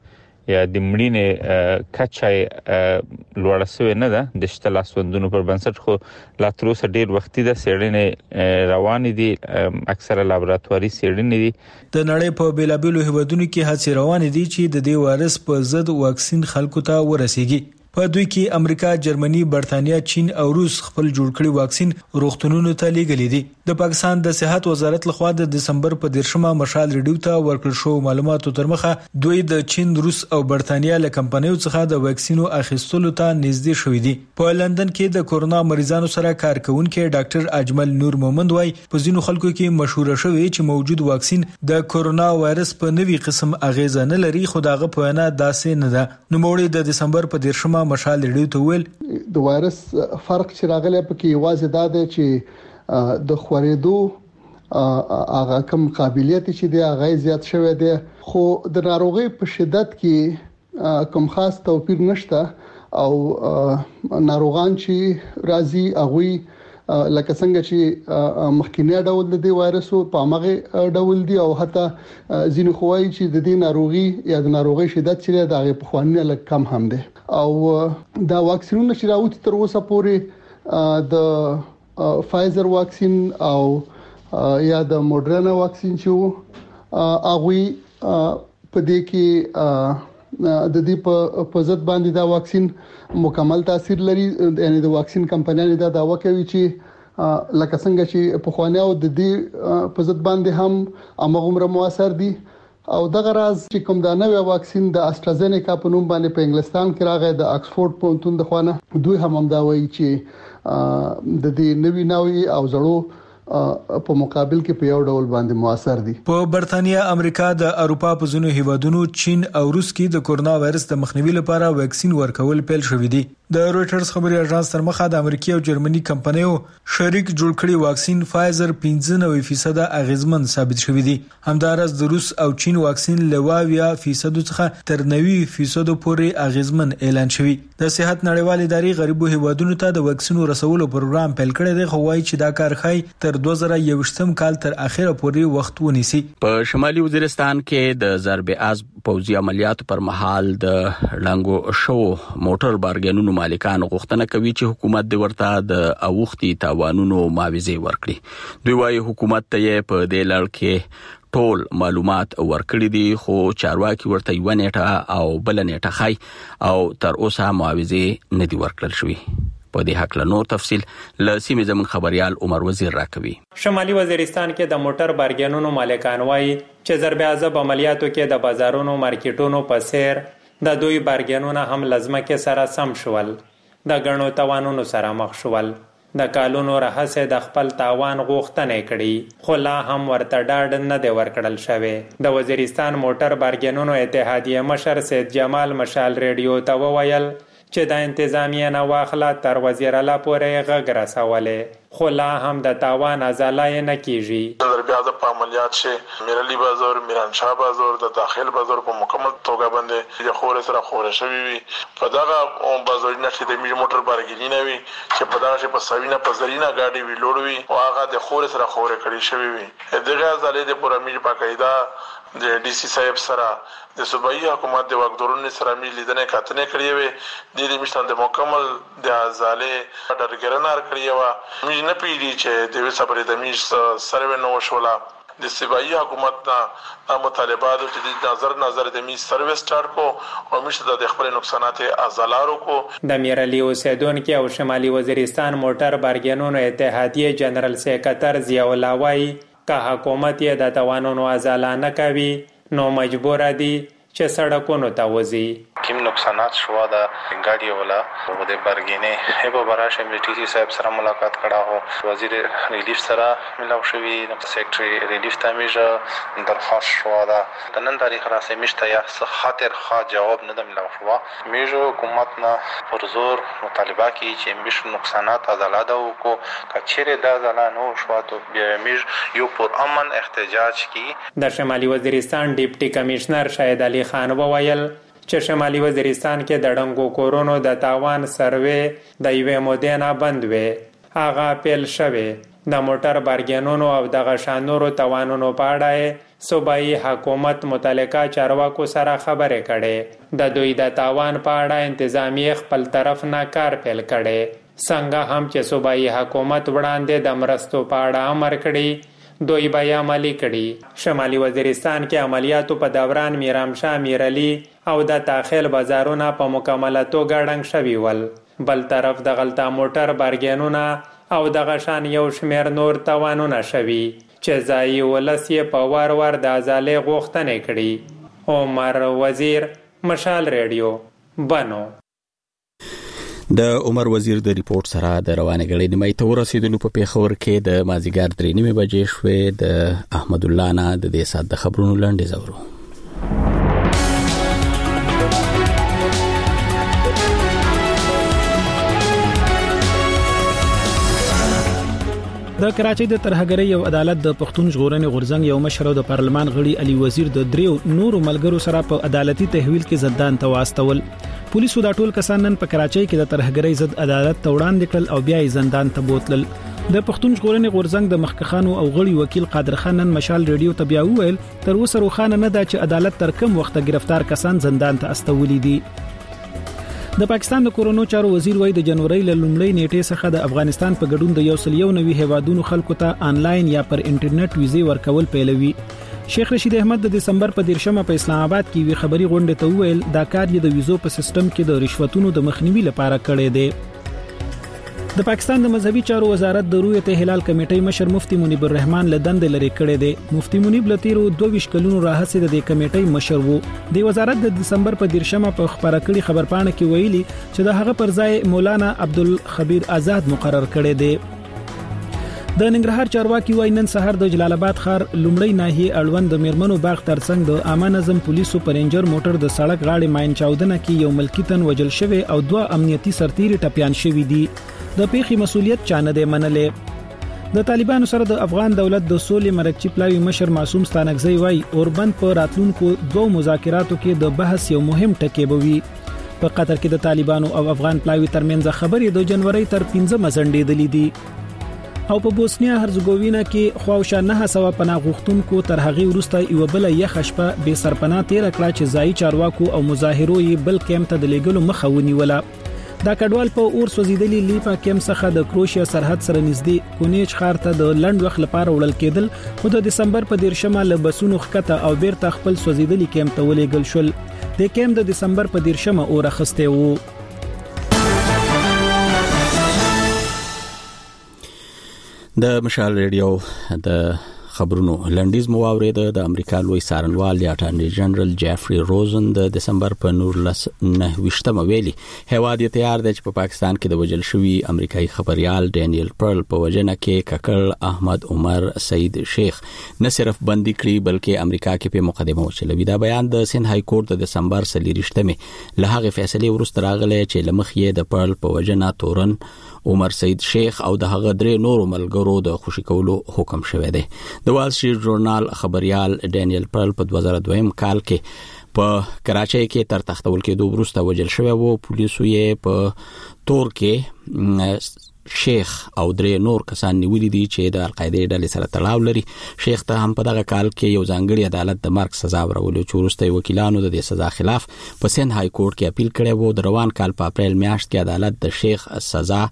یا د مړینې کچای لوړ شوی نه ده د شتل اسوندونو پر بنسټ خو لا تر اوسه ډیر وختي د سیړنې روان دي اکثره لابراتواري سیړنې دي د نړۍ په بیلابیلو هیوادونو کې هڅې روان دي چې د دې وایرس په ضد واکسین خلکو ته ورسیږي په دوی کې امریکا، جرمني، برتانیا، چین او روس خپل جوړ کړي واکسین روغتونونو ته لیږلي دي. د پاکستان د صحت وزارت لخوا د دسمبر په دیرشمه مشال ریډیو ته ورکړل شو معلوماتو تر مخه دوی د چین، روس او برتانیا له کمپنیو څخه د واکسینو اخیستلو ته نږدې شوې دي. په لندن کې د کورونا مریضانو سره کار کوونکي ډاکټر اجمل نور مومند وايي په ځینو خلکو کې مشوره شوې چې موجود واکسین د کورونا وایرس په نوي قسم اغیزه نه لري، خو داغه په وینا داسې نه ده. نو موړي د دسمبر په دیرشمه مشال ریډیو ته ویل د وایرس فرق چې راغلی پکې یوازې دا دی چې د خورېدو هغه کم قابلیت چې دی هغه زیات شوی دی، خو د ناروغي په شدت کې کوم خاص توپیر نشته او ناروغان چې راځي هغه لکه څنګه چې مخکینی ډول د دې وایرسو په مغه ډول دی او حتی ځینې خوای چې د دې ناروغي یا د ناروغي شدت چې د هغه په خوانه لږ کم هم دی او دا واکسینونه چې راوتی تر اوسه پورې د فایزر واکسین او یا د موډرنا واکسین چې هغه په دې کې د دې په ضد باندې دا واکسین مکمل تاثیر لري، یعنی د واکسین کمپنیانو دا داوا کوي چې لکه څنګه چې په خوانه او د دې په ضد باندې هم امغمره موثر دي او دغه راز چې کوم دا نوې واکسین د استرازینیکا په نوم باندې په انګلستان کې راغی د اکسفورد پونتون د خوانه دوی هم هم دا وایي چې د دې نوې نوې او زړو په مقابل کې په یو ډول باندې موثر دي. په برتانیا، امریکا، د اروپا په ځینو هیوادونو، چین او روس کې د کورونا وایرس د مخنیوي لپاره واکسین ورکول پیل شوې دي. د رويټرز خبري اژانس تر مخه د امریکا او جرمني کمپنیو شریک جوړ کړي واکسین فایزر پنځه نوي فیصد اغیزمن ثابت شوی دی. همدارس د روس او چین واکسین لواویا فیصد څخه تر نوي فیصد پورې اغیزمن اعلان شوی. د صحت نړیوال ادارې غریبو هیوادونو ته د واکسینو رسولو پروګرام پیل کړی دی، خو وايي چې دا کار خای تر دوه زره یوویشتم کال تر اخره پورې وخت ونیسي. په شمالي وزیرستان کې د ضرب عزم پوځي عملیاتو پر مهال د لنګو شو موټر بارګینونو مالکان غوښتنه کوي چې حکومت د ورته د اوختي تاوانونو معاوضه ورکړي. دوی وايي حکومت ته په دې لړ کې ټول معلومات ورکړي دي، خو چارواکي ورته یو نیټه او بل نیټه خای او تر اوسه معاوضه نه دی ورکړل شوی. په دې حق له نور تفصيل ل سیمې زمون خبريال عمر وزیر راکوي. شمالي وزیرستان کې د موټر بارګینونو مالکان وايي چې ضرب عزب عملیاتو کې د بازارونو مارکیټونو په سیر د دوی بارګینونه هم لازمه کې سره سم شول، د غنو توانونو سره مخ شول، د کالونو راهسه د خپل تاوان غوښتنه کړي، خو لا هم ورته ډاډ نه دی ورکړل شوی. د وزیرستان موټر بارګینونو اتحادیه مشر سید جمال مشال ریډیو ته وویل چې د انتظامیه نه واخله تر وزیر اعلی پورې غږ رسولې، خو لا هم د تاوان ازالای نه کیږي. ضرب عزب په عملیات شه میرلی بازار، میرانشاه بازار د داخل بازار په مکمل توګه باندې د خور سره خور شوی وي. په دغه بازارینه چې د میج موټر بارګینی نه وي چې په دغه په سوینه په زرینا گاډي وی لوړ وي او هغه د خور سره خور کړی شوی وي. دغه ازالې د پوره میج په قاعده د ډي سي صاحب سره د صوبایي حکومت د واکدارونو سره مې لیدنه کاتنه کړې وي. د دې مشتان د مکمل د ازالې ډرګرنار کړی و مې نه پیډي چې د وسابري د میش سره نو شولا د صوبایي حکومت نه مطالبات چې د نظر نظر د میش سرویس سٹارټ کو او مشته د خپل نقصانات ازالارو کو. د میرلی اوسیدونکو او شمالي وزیرستان موټر بارګینونو اتحادیه جنرال سیکریټر ضیاء الله وايي که حکومت یې د توانونو ازاله نه کوي نو مجبور دي چې سړکونو ته وځي. کوم نقصانات شو د ګاډي ولا او د برګینه هبه براشه ام ټي سي صاحب سره ملاقات کړه هو وزیر ریلیف سره ملاو شوی د سیکریټری ریلیف تامیج درخواست شو دا د نن تاریخ را سمشته یا خاطر خا جواب نه ملاو شو. میجو حکومت نه پر زور مطالبه کوي چې مش نقصانات ازاله او کو کچره د ازاله نو شو ته میج یو پر امن احتجاج کی. د شمالي وزیرستان ډیپټي کمشنر شاهد علي خان وویل چې شمالي وزیرستان کې د ډنګو کورونو د تاوان سروې د یوې مودې نه بند وې، هغه پیل شوی. د موټر بارګینونو او د غشانورو توانونو په اړه صوبایي حکومت متعلقه چارواکو سره خبرې کړي. د دوی د تاوان په اړه انتظامی خپل طرف نه کار پیل کړي. څنګه هم چې صوبایي حکومت وړاندې د مرستو په اړه امر کړي، دوی به عملي کړي. شمالي وزیرستان کې عملیاتو په دوران میرامشاه، میرعلي او د تاخیل بازارونه په مکمله توګه ړنګ شوي ول. بل طرف د غلطه موټر بارګینونه او د غشان یو شمیر نور توانونه شوي چې ځایي ولس یې په وار وار د ازالې غوښتنې کړي. عمر وزیر، مشال ریډیو، بنو. د عمر وزیر د ریپورت سره د روانه غړي نیمه ته ورسېدلو په پیښور کې د مازیګر درې نیمه بجې شوې. د احمد الله نه د دې سات د خبرونو لاندې زورو. د کراچۍ د ترهګرۍ یو عدالت د پښتون ژغورنې غورځنګ یو مشر او د پارلمان غړي علي وزیر د دریو نورو ملګرو سره په عدالتي تحویل کې زندان ته واستول. پولیسو دا ټول کسان نن په کراچۍ کې د ترهګرۍ ضد عدالت ته وړاندې کړل او بیا یې زندان ته بوتلل. د پښتون ژغورنې غورځنګ د مخکخانو او غړي وکیل قادر خان نن مشال ریډیو ته بیا وویل تر اوسه روښانه نه ده چې عدالت تر کوم وخت گرفتار کسان زندان ته استولي دي. د پاکستان د کورونو چارو وزیر وای د جنوري ل لومړۍ نیټې څخه د افغانستان په ګډون د یو سل یو نوي هیوادونو خلکو ته آنلاین یا پر انټرنیټ ویزې ورکول پیلوي. شیخ رشید احمد د دسمبر په دیرشمه په اسلام آباد کې وی خبري غونډه ته ویل دا کار یې د ویزو په سیستم کې د رشوتونو د مخنیوي لپاره کړی دی. د پاکستان د مذهبي چارو وزارت د رؤیت هلال کمیټې مشر مفتی منیب الرحمن لدند لري کړی دی. مفتی منیب لتیرو دوه ویشت کلونو راهڅه د دې کمیټې مشر وو. د وزارت د دسمبر په دیرشمه په خبره کړي خبرپاڼه کې ویلي چې د هغه پر ځای مولانا عبدالخبیر آزاد مقرر کړی دی. د ننګرهار چارواکي وای نن سحر د جلال آباد ښار لومړی ناحیه اړوند د میرمنو باغ ترڅنګ د عامه نظم پولیسو پر رینجر موټر د سړک غاړې ماین چاودنه کې یو ملکی تن وجل شوی او دوه امنیتي سرتیري ټپيان شوی دي. د پیښې مسولیت چانه دی منلې. د طالبانو سره د افغان دولت د سولې مرکچی پلاوی مشر معصوم ستانکزی وای اوربند په راتلونکو دوه مذاکراتو کې د بحث یو مهم ټکی بوي. په قطر کې د طالبانو او افغان پلاوی ترمنځ خبرې د جنوري تر پنځمه ځنډېدلې دي او په بوسنیا هرزګوینا کې خواوشا نه سوا پناه غوښتونکو تر هغه وروسته یو بل یخ شپه به سرپناه تیر کړه چې ځای چارواکو او مظاهرو یې بل کېم ته د لګلو مخه ونیوله. دا کډوال په اور سوزیدلې لیپا کېم څخه د کروشیا سرحد سره نږدې کونیچ ښار ته د لند وخت لپاره وړل کېدل خو د دسمبر په دیرشمه له بسونو خکته او بیرته خپل سوزیدلې کېم ته ولېږل شول. د کېم د دسمبر په دیرشمه اور اخسته وو. د مشال ریډیو د خبرونو لنډیز مو واورید. د امریکا لوی څارنوال یا اټارنی جنرال جیفری روزن د دسمبر په نولس نه ویشتمه ویلي هیواد یې تیار دی چې په پاکستان کې د وجل شوی امریکایي خبريال ډینیل پرل په وجنه کې ککړ احمد عمر سید شیخ نه صرف بندي کړی بلکې امریکا کې په مقدمه وچلوي. دا بیان د سند های کورټ د دسمبر سلیریشتمه له هغه فیصله ورسته راغلی چې لمخ یې د پرل په وجنه تورن عمر سید شیخ او د هغه درې نورو ملګرو د خوشی کولو حکم شوی دی. د وال سټریټ ژورنال خبريال ډینیل پرل په دوه زره دوه کال کې په کراچۍ کې تر تختول کېدو وروسته وجل شوی وو. پولیسو یې په تور کې شیخ او درې نور کسان نیولي دي چې د القاعده ډلې سره تړاو لري. شیخ ته هم په دغه کال کې یو ځانګړي عدالت د مرګ سزا ورولې چې وروسته وکیلانو د دې سزا خلاف په سند های کورټ کې اپیل کړی وو. د روان کال په اپریل میاشت کې عدالت د شیخ سزا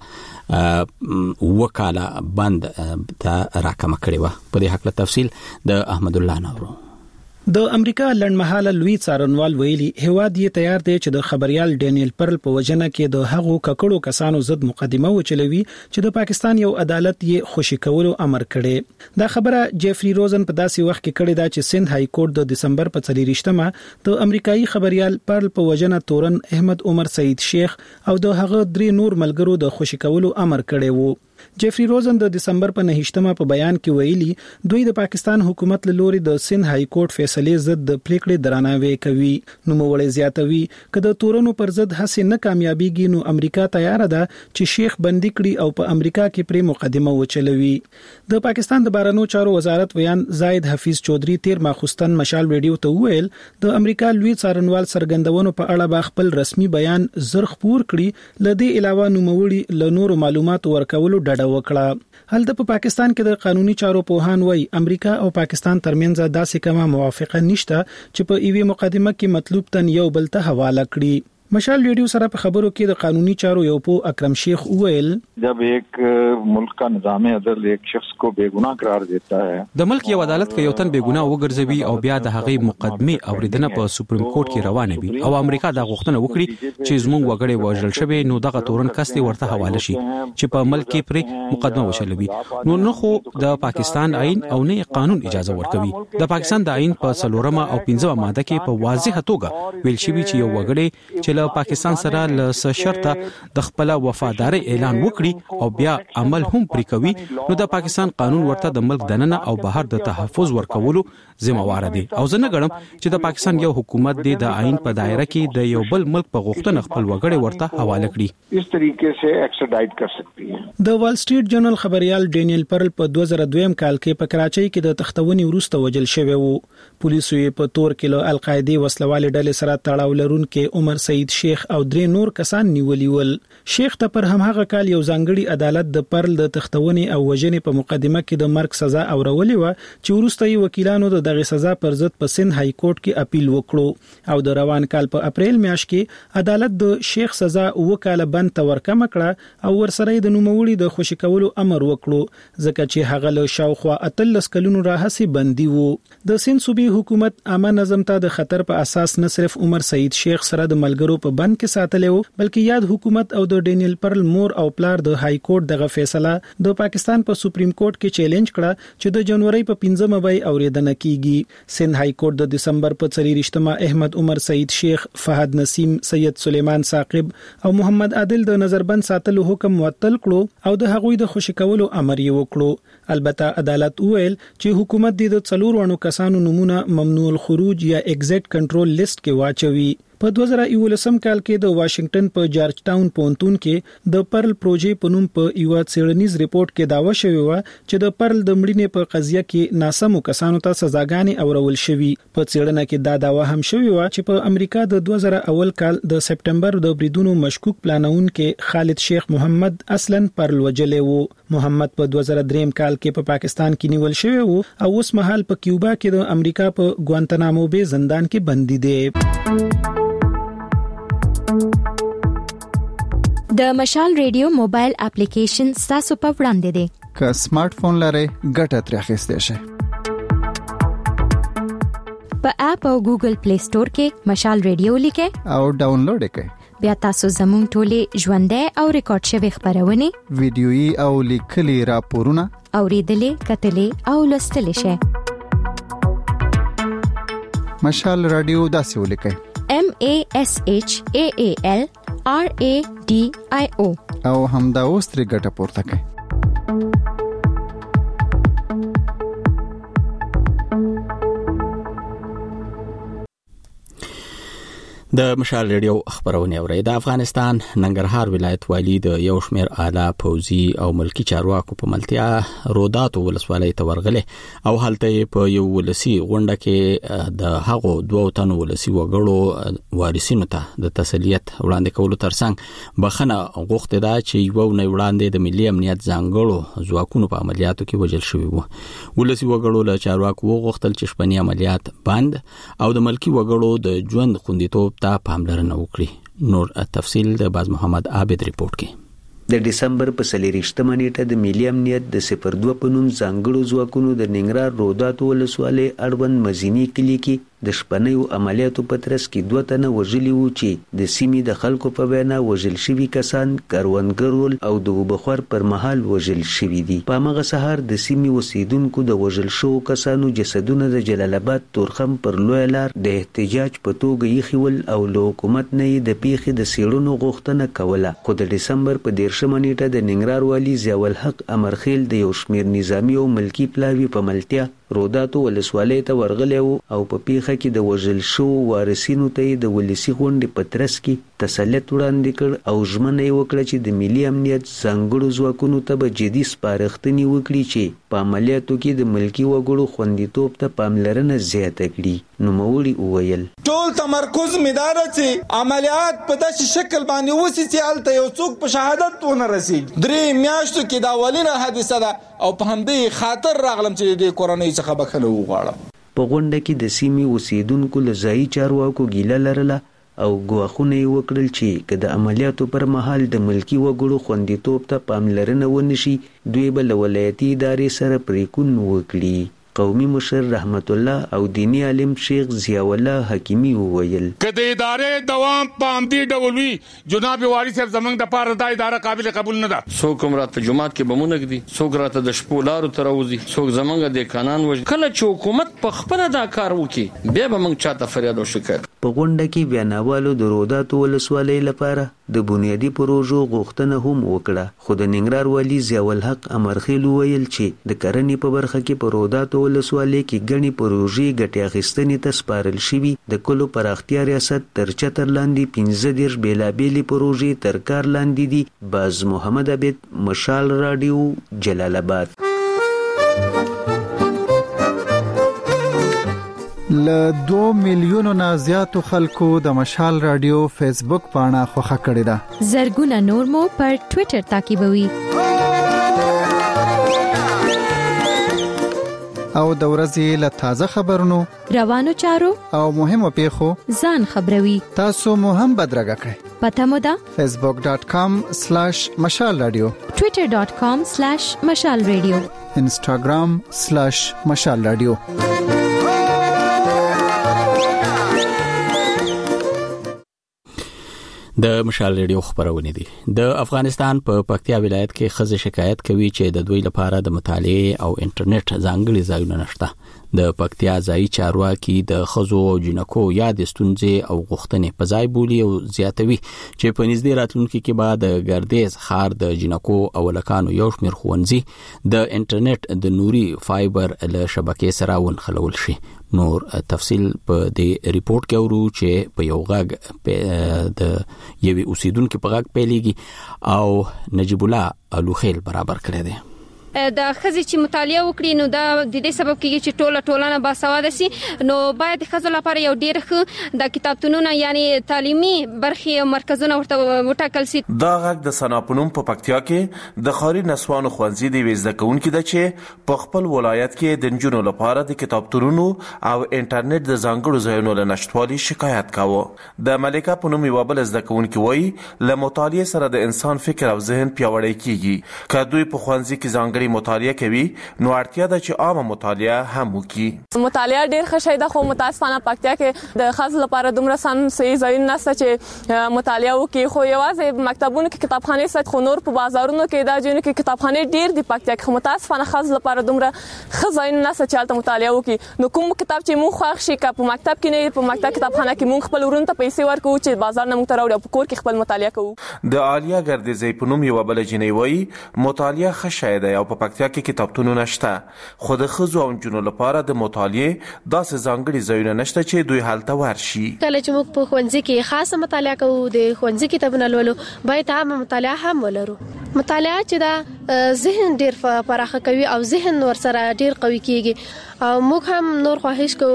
وکاله بند ته راکمه کړې و. په دې حق له تفصیل د احمد الله نورو. د امریکا لړمحاله لوی څارنوال ویلي هواد یې تیار دی چې د خبريال ډینیل پرل په وجنه کې د هغو ککړو کسانو ضد مقدمه وچلوي چې د پاکستان یو عدالت یې خوشی کولو امر کړي. دا خبره جیفری روزن په داسې وخت کې کړې ده چې سند های کورټ د دسمبر په څلریشتمه د امریکایي خبريال پرل په وجنه تورن احمد عمر سید شیخ او د هغه درې نور ملګرو د خوشی کولو امر کړی وو. جیفری روزن د دسمبر په نهشتمه په بیان کې ویلي دوی د پاکستان حکومت له لوري د سند های کورټ فیصله ضد د پریکړې درناوی کوي. نو موړې زیاتوي کله تورنو پر ضد هڅه نه کامیابیږي نو امریکا تیار ده چې شیخ بندي کړي او په امریکا کې پرې مقدمه وچلوي. د پاکستان د بهرنیو چارو وزارت ویان زاید حفیظ چودھری تیر ماخستن مشال ریډیو ته ویل د امریکا لوی څارنوال سرګندونو په اړه با خپل رسمي بیان زر خپور کړي. لدې علاوه نو موړي له نورو معلومات ورکولو ډاډه وکړه. هلته په پاکستان کې د قانوني چارو پوهان وایي امریکا او پاکستان ترمنځ داسې کومه موافقه نشته چې په ایوي مقدمه کې مطلوب تن یو بل ته حواله کړي. مشال ریډیو سره په خبرو کې د قانوني چارو یو پو اکرم شیخ وویل जब एक मुल्क का निजाम अदल एक शख्स को बेगुनाह करार देता है د ملک یو عدالت کې یو تن بیګناه وګرځوي او بیا د هغې مقدمه اوریدنه په سپریم کورټ کې روانه وي او امریکا دا غوښتنه وکړي چې زموږ وګړي وژل شوی نو دغه تورن کس ته ورته حواله شي چې په ملک کې پر مقدمه وشلوي. نو نه خو د پاکستان آئین او نه قانون اجازه ورکوي. د پاکستان د آئین په څلورمه او پنځمه ماده کې په واضح توګه ویل شوی چې یو وګړي چې له پاکستان سره له شرطه د خپل وفاداری اعلان وکړي او بیا عمل هم پرې کوي نو د پاکستان قانون ورته د ملک دننه او بهر د تحفظ ورکولو ذمہوار دي. او زه نه غواړم چې د پاکستان یو حکومت د آئین په دایره کې د یو بل ملک په غوښتنه خپل وګړي ورته حواله کړي. اس طریقې سے ایکسټرډایټ کر سکتی ہے. د وال سټریټ جرنل خبريال ډینیل پرل په دوه زره دوه کال کې په کراچۍ کې د تختونی وروسته وجل شوی وو. پولیسو یې په تور کې له القاعده وسلوال ډلې سره تړاو لرونکي عمر سعید شیخ او درې نور کسان نیولي ول. شیخ ته پر همغه کال یو ځانګړي عدالت د پرل د تختونی او وژنې په مقدمه کې د مرګ سزا اورولې و چې وروسته یې وکیلانو د دغه سزا پر ضد په سند های کورټ کې اپیل وکړو او د روان کال په اپریل میاشت کې عدالت د شیخ سزا وکاله بند تور کم کړه او ورسره د نوموړي د خوشی کولو امر وکړو ځکه چې هغه له شاوخوا اتلس کلونو راهسي بندي وو. د سند صوبې حکومت عامه نظم ته د خطر په اساس نه صرف عمر سعید شیخ سره د ملګرو په بند کې ساتلی وو بلکې یاد حکومت او د ډینیل پرل مور او پلار د های کورټ دغه فیصله د پاکستان په سپریم کورټ کې چیلنج کړه چې د جنوري په پنځمه به اوریدنه کیږي. سند های کورټ د دسمبر په څلورشتمه احمد عمر سعید شیخ، فهد نسیم، سید سلیمان ثاقب او محمد عادل د نظربند ساتلو حکم معطل کړو او د هغوی د خوشی کولو امر یې وکړو. البته عدالت ویل چې حکومت د څلور ونو کسانو نمونه ممنوع الخروج یا ایگزیټ کنټرول لیست کې واچوي. په دوه زره یولسم کال کې د واشنگټن په جارج ټاون پونتون کې د پرل پروژې په نوم په یو څېړنیز ریپورت کې داوا شوی و چې د پرل د مړینې په قضیه کې ناسمو کسانو ته سزاګانې اورول شوی. په څېړنه کې دا داوا هم شوی و چې په امریکا د دوه زره اول کال د سپټمبر د بریدونو مشکوک پلانون کې خالد شیخ محمد اصلا پرل وجلې وو. محمد په دوه زره درې کال کې په پاکستان کې نیول شوی وو او اوس مهال په کیوبا کې د امریکا په ګوانتانامو بے زندان کې بندي دی. د مشال ریډیو موبایل اپلیکیشن تاسو په وړاندې دی. که سمارټ فون لرئ ګټه ترې اخیستئ شئ. په اپ او ګوګل پلی سٹور کې مشال ریډیو لیکئ او ډاونلوډ یې کړئ. بیا تاسو زموږ ټولې ژوندۍ او ریکارډ شوی خبرونه، ویډیويي او لیکلي راپورونه اوریدلې، کتلې او لوستلې شئ. مشال رادیو داسې ولیکئ: M A S H A A L R A D I O او همدا اوس ترې ګټه پورته کړئ. د مشال ریډیو خبرونه اوري. د افغانستان ننګرهار ولایت والی د یو شمیر اعلی پوځي او ملکی چارواکو په ملتیا روداتو ولسوالۍ ته ورغله او هلته په یو ولسی غونډه کې د هغو دوه تنو ولسی وګړو وارثینو ته د تسلیت وړاندې کولو ترڅنګ بخنه غوښته ده چې یو نه وړاندې د ملي امنیت ځانګړو ځواکونو په عملیاتو کې وژل شوی وو. ولسی وګړو له چارواکو وغوښتل چې شپنی عملیات بند او د ملکی وګړو د ژوند خوندیتوب ته پاملرنه وکړي. نور تفصیل د باز محمد عابد ریپورت کې. د ډیسمبر په څلېرویشتمه نیټه د ملي امنیت د صفر دوه په نوم ځانګړو ځواکونو د ننګرهار روداتو ولسوالۍ اړوند مزینی کلي کې د شپنیو عملیاتو په ترڅ کې دوه تنه وژلي وو چې د سیمې د خلکو په وینا وژل شوي کسان کروندګر ول او د اوبخور پر مهال وژل شوي دي. په همغه سهار د سیمې اوسیدونکو د وژل شوو کسانو جسدونه د جلال آباد تورخم پر لویه لار د احتجاج په توګه ایښي ول او له حکومت نه یې د پیښې د څېړنو غوښتنه کوله. خو د ډسمبر په دېرشمه نیټه د ننګرهار والي ضیاءالحق امرخیل د یو شمېر نظامي او ملکي پلاوي په ملتیا روداتو ولسوالۍ ته ورغلی وو او په پیښه کې د وژل شوو وارثینو ته یې د ولسي غونډې په ترڅ کې تسلیت وړاندې کړ او ژمنه یې وکړه چې د ملي امنیت ځانګړو ځواکونو ته به جدي سپارښتنې وکړي چې په عملیاتو کې د ملکي وګړو خوندیتوب ته پاملرنه زیاته کړي. نوموړي وویل ټول تمرکز مدار چې عملیات په داسې شکل باندې وسی چې الته یو څوک په شهادت ونه رسیږي. درې میاشتو کې دا اولینه حادثه ده او په همدې خاطر راغلم چې د کورنۍ څخه بخښنه وغواړم. په غونډه کې د سیمې اوسیدونکو له ځایي چارواکو ګیله لرله او ګواښونه یې وکړل چې که د عملیاتو پر مهال د ملکي وګړو خوندیتوب ته پاملرنه ونشي دوی به له ولایتي ادارې سره پریکون وکړي. قومي مشر رحمت الله او دینی عالم شیخ ضیاء الله حکیمی وویل که د ادارې دوام په همدې ډول وي جناب والی صاحب زمونږ د پاره دا اداره قابل قبول نه ده. څوک هم راته جماعت کې بمونه ږدي، څوک راته د شپو لارو ته راوځي، څوک زمونږ د قانون وژني. کله چې حکومت په خپله دا کار وکړي بیا به موږ چاته فریاد او شکایت. په غونډه کې ویناوالو د روداتو ولسوالۍ لپاره د بنیادي پروژو غوښتنه هم وکړه، خو د ننګرهار والي ضیاء الحق امرخیل وویل چې د کرنې په برخه کې په روداتو ولسوالۍ کې ګڼې پروژې ګټې اخیستنې ته سپارل شوي. د کلو پراختیا ریاست تر چتر لاندې پنځه دېرش بېلابېلې پروژې تر کار لاندې دي. باز محمد عبید، مشال راډیو، جلال آباد. ل دو میلیونو نه زیاتو خلکو د مشال رادیو فیسبوک پاڼه خوښه کړې ده. زرګونه نور مو پر ټوئیټر تعقیبوي. او د ورځې له تازه خبرونو، روانو چارو او مهمو پیښو ځان خبروي. تاسو مو هم بدرګه کړئ. پته مو ده facebook dot com slash mashal radio، twitter dot com slash mashal radio، instagram slash mashal radio. د مشال ریډیو خبرونه دي. د افغانستان په پکتیا ولایت کې خزه شکایت کوي چې د دوی لپاره د مطالعه او انټرنیټ ځانګړي ځایونه نشته. د پکتیا ځای چارواکي د خزو او جنکو یاد ستونزې او غوښتنې په ځای بولی او زیاتوي چې په نږدې راتلونکي کې بعد ګردیز خار د جنکو او لکانو یو شمېر ښوونځي د انټرنیټ د نوري فایبر له شبکې سره ونښلول شي. نور تفصیل په دې ریپورت کې ورو چې په یو غږ د یوې اوسیدونکو په غږ پیلېږي او نجیب الله الوخیل برابر کړی دی. د خزي چې مطالعه وکړي نو دا د دې سبب کېږي چې ټوله ټولنه باسواده سي. نو باید د خزو لپاره یو ډېر ښه د کتابتونونو یعنی تعلیمي برخې او مرکزونه ورته وټاکل سي. دا غږ د سناپونم په پکتیا کې د خاري نسوانو ښوونځي د وزده کوونکو د چې په خپل ولایت کې د نجونو لپاره د کتابتونونو او انټرنیټ د ځانګړو ځایونو له نشټوالي شکایت کاوه. د ملکه په نوم یو بل زده کوونکو وایي له مطالعه سره د انسان فکر او ذهن پیاوړی کیږي. که دوی په ښوونځي کې ځانګړي مطالعه کوي نو اړتیا ده چې عامه مطالعه هم وکړي. مطالعه ډېر ښه شی ده خو متاسفانه پکتیا کې د خاص لپاره دومره سم صحیح ځایونه نشته چې مطالعه وکړي. خو یوازې مکتبونو کې کتابخانې شته، خو نور په بازارونو کې دا ځینو کې کتابخانې ډېر دي پکتیا کې، خو متاسفانه خاص لپاره دومره ښه ځایونه نشته چې هلته مطالعه وکړي. نو کوم کتاب چې موږ خوښ شي که په مکتب کې نه په مکتب کتابخانه کې موږ خپل ورونو ته پیسې ورکوو چې بازار نه موږ ته راوړي او په کور کې خپل مطالعه کوو. د عالیه ګردیزۍ په نوم یو بل جنۍ وایي مطالعه ښه شی دی او په پکتیا کې کتابتونونه نشته، خو د ښځو او نجونو لپاره د مطالعې داسې ځانګړي ځایونه نشته چې دوی هلته ورشي. کله چې موږ په ښوونځي کې خاصه مطالعه کوو د ښوونځي کتابونه لولو باید عامه مطالعه هم ولرو. مطالعه چې دا ذهن ډېر پراخه کوي او ذهن ورسره ډېر قوي کیږي. او موږ هم نور خواهش کوو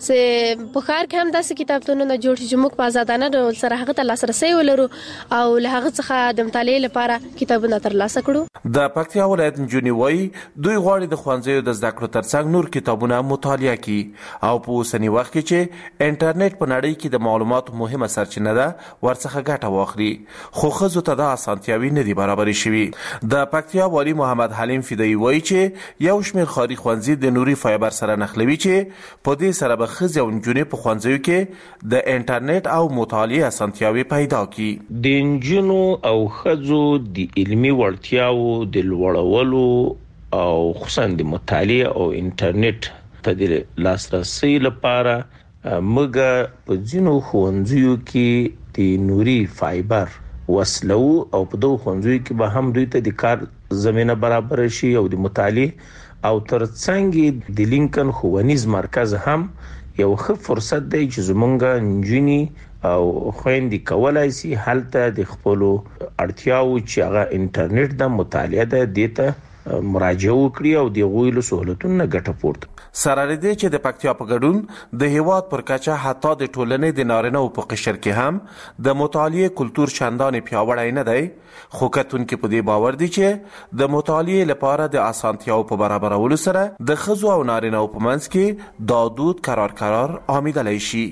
چې په ښار کې هم داسې کتابتونونه جوړ شي چې موږ په آزادانه ډول سره هغه ته لاسرسی ولرو او له هغه څخه د مطالعې لپاره کتابونه ترلاسه کړو. د پکتیا ولایت نجونې وایي دوی غواړي د ښوونځیو د زده کړو ترڅنګ نور کتابونه مطالعه کړي او په اوسني وخت کې چې انټرنیټ په نړۍ کې د معلوماتو مهمه سرچینه ده ورڅخه ګټه واخلي، خو ښځو ته دا اسانتیاوې نه دي برابرې شوي. د پکتیا والي محمد حلیم فدایي وایي چې یو شمېر ښاري ښوونځي د نوري فایبر سره نښلوي چې په دې سره به ښځې او نجونې په ښوونځیو کې د انټرنیټ او مطالعې اسانتیاوې پیدا کړي. د نجونو او ښځو د علمي وړتیاو د لوړولو او خصوصا د مطالعه او انټرنیټ ته د لاسرسي لپاره موږ په ځینو ښوونځیو کې د نوري فایبر وصلو او په دوه ښوونځیو کې به هم دوی ته د کار زمينه برابر شي او د مطالعه او ترڅنګ د لینکن ښوونیز مرکز هم یو ښه فرصت دی چې زمونږ نجونې او خويندې کولای شي هلته د خپل اړتیاو چې هغه انټرنیټ د مطالعه د دیته مراجعه وکړي او د غویلو سہولتونو ګټه پورته. سره دې چې د پکتیا په ګډون د هیواد پر کچه حتی د ټولنې د نارینه‌و په قشر کې هم د مطالعه کلتور چندان پیاوړی نه دی، خو کتونکي په دې باور دي چې د مطالعه لپاره د اسانتیاو په برابرولو سره د ښځو او نارینه‌و په منځ کې دا دود قرار قرار آمیدلی شي.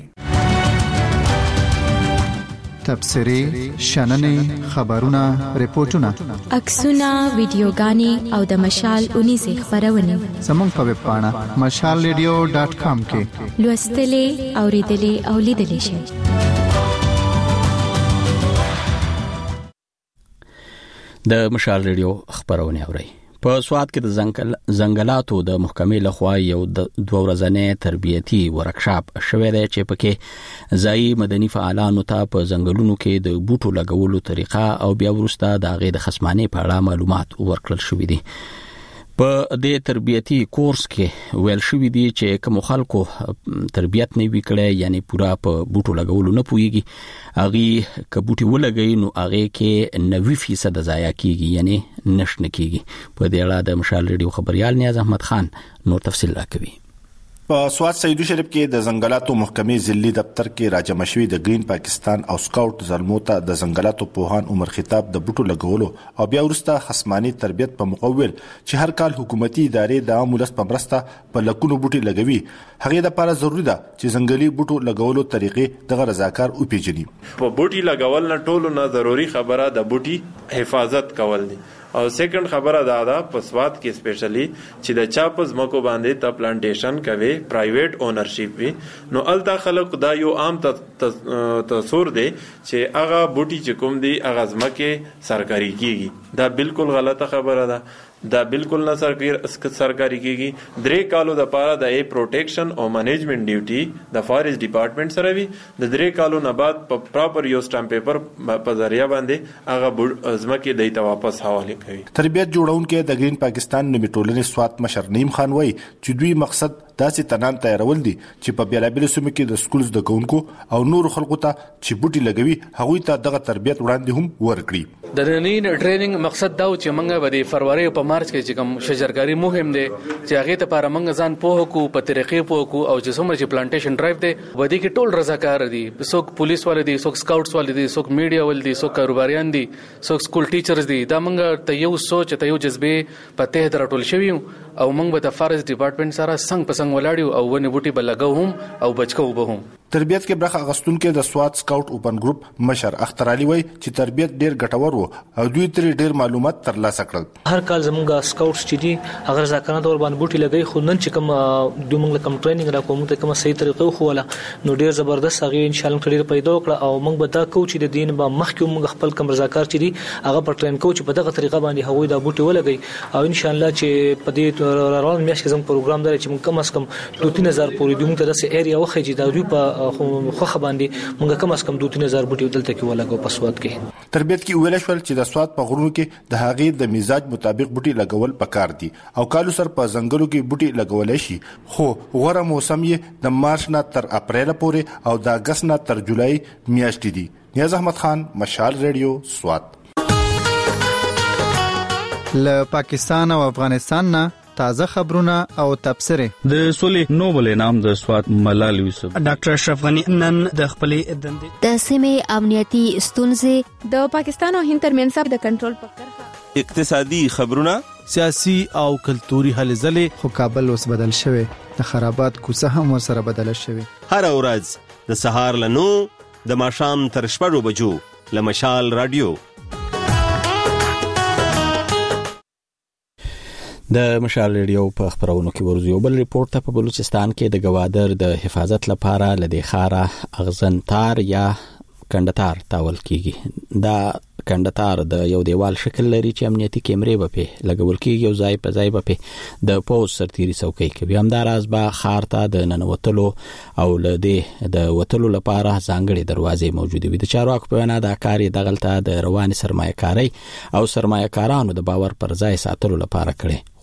تبصرې، شننې، خبرونه، ریپورتونه، عکسونه، ویډیوګانې او د مشال اونیزې خبرونه زموږ په ویب پاڼه مشال ریډیو ډاټ کام کې لوستلې، اوریدلې او لیدلې شئ. د مشال ریډیو خبرونه اورئ. په سواد کې د زنګل زنګلاتو د محکمې لخوا یو د دوه ورځې تربیتی ورکشاپ شوه دی چې پکې ځای مدني فعالانو ته په زنګلونو کې د بوټو لګولو طریقه او بیا ورسته د هغې د خصمانې په اړه معلومات ورکړل شوي دي. په دې تربیتی کورس کې ویل شوی دی چې کوم خلکو تربیت نه وی کړی یعنی پورا په بوټو لګولو نه پويږي، هغه کبوټي ولګي نو هغه کې نوي فیصد ضایع کیږي یعنی نشنه کیږي. په دې اړه د مشال ریډیو خبريال نیاز احمد خان نور تفصیل راکوي. په سواد سیدو شریف کې د زنګلاتو محکمې ضلعي دفتر کې راجمع شوی د گرین پاکستان او سکاوټ زلمو ته د زنګلاتو پوهان عمر خطاب د بوټو لګولو او بیا ورسته خصماني تربیت په مقابل چې هر کال حکومتي ادارې د عام ولس په مرسته په لکونو بوټي لګوي، هغه د لپاره ضروری ده چې زنګلي بوټو لګولو طریقې د رضاکار او پیژني. په بوټي لګول نه ټولو نه ضروری خبره د بوټي حفاظت کول دي او سیکنډ خبره دا ده په سواد کې سپیشلی چې د چا په ځمکو باندې ته پلانټیشن کوي پرایویټ اونرشپ وي نو الته خلک دا یو عام تصور دی چې هغه بوټي چې کوم دی هغه ځمکه سرکاري کیږي. دا بالکل غلطه خبره ده، دا بالکل نه سرکاري کیږي. درې کالو د پاره د ای پروټیکشن او منیجمنت ډیوټي د فارست ډپارټمنټ سره وي. د درې کالو نه بعد په پراپر یو سټامپ پیپر په ذریعہ باندې هغه ځمکه دیته واپس حواله کوي. تربیت جوړونکو د گرین پاکستان نومي ټولنې سواد مشر نیم خان وای چې دوی مقصد داسې تنان تیارول دي چې په بیلابل سیمو کې د سکولز د کوونکو او نور خلکو ته چې بوټي لګوي هغه ته دغه تربیت وړاندې هم ورکړي. د نننی ټریننګ مقصد دا و چې موږ به د فروری په مارچ کې چې کوم شجرکاری مهم دی چې هغه ته لپاره موږ ځان پوه کو په طریقې پوه کو او چې څومره چې پلانټیشن ډرایو دی ودی کې ټول رضاکار دي، څوک پولیس والے دي، څوک سکاوټس والے دي، څوک میډیا والے دي، څوک کاروباریان دي، څوک سکول ټیچرز دي. دا موږ ته یو سوچ ته یو جذبه په ته درټول شوی او موږ به د فارست ډپارټمنټ سره څنګه پسنګ ولاړیو او ونه بوټي بلګو هم او بچکو به هم. تربیت کې برخه اغستونکو د سواد سکاوټ اوپن ګروپ مشر اختر علي وای چې تربیت ډیر ګټور وو او دوی ترې ډیر معلومات ترلاسه کړل. هر کال زموږ سکاوټس چې دي هغه ځکه تور باندې بوټي لګي خو نن چې کوم دوی موږ کوم ټریننګ را کوم ته کوم صحیح طریقې خو ولا نو ډیر زبردست هغه ان شاء الله ډیر پیدا کړ او موږ به دا کو چې د دین به مخکې موږ خپل کوم رضاکار چې دي هغه په ټرین کو چې په دغه طریقه باندې هغوی دا بوټي ولګي او ان شاء الله چې په دې روان میاشت کې زموږ پروګرام دی چې موږ کم از کم دوه تین هزار پورې دوی ته د ایریا وخه چې دا دوی په خو باندې موږ کم از کم دوه تین هزار بوټي دلته کې ولګو په سواد کې. تربیت کې ویل شول چې د سواد په غرونو کې د هغې د مزاج مطابق بوټي لګول پکار دي او کالو سر په ځنګلو کې بوټي لګول شي، خو غوړه موسم یې د مارچ نه تر اپریل پورې او د اگست نه تر جولای میاشتې دي. نیاز احمد خان، مشال ریډیو، سواد. له پاکستان او افغانستان نه تازه خبرونه او تبصره. د سولې نوبل انعام د سواد ملال یوسف ډاکټر اشرف غنی نن د خپلې دندې د سیمې امنیتي ستونزې د پاکستان او هند ترمنځ د کنټرول په کرښه اقتصادي خبرونه، سیاسي او کلتوري هلې ځلې. خو کابل اوس بدل شوی، د خرابات کوڅه هم ورسره بدل شوی. هر ورځ د سهار له نو د ماښام تر شپږو بجو له مشال رادیو. د مشال ریډیو په خبرونو کې ورزيو بل ریپورت ته په بلوچستان کې د گوادر د حفاظت لپاره لدی خاره اغزنتار یا کندتار تاول کیږي. دا کندتار د یو دیوال شکل لري چې امنیتي کیمرې به په لګول کیږي او ځای په ځای به په د پوز سرتيري څوکۍ کوي. همداراز به خارته د ننوتلو او لدې د وتلو لپاره ځانګړي دروازې موجوده وي. د چارواکو په وینا دا کار دغلته د رواني سرمایه‌کاري او سرمایه‌کارانو د باور پر ځای ساتلو لپاره کړي،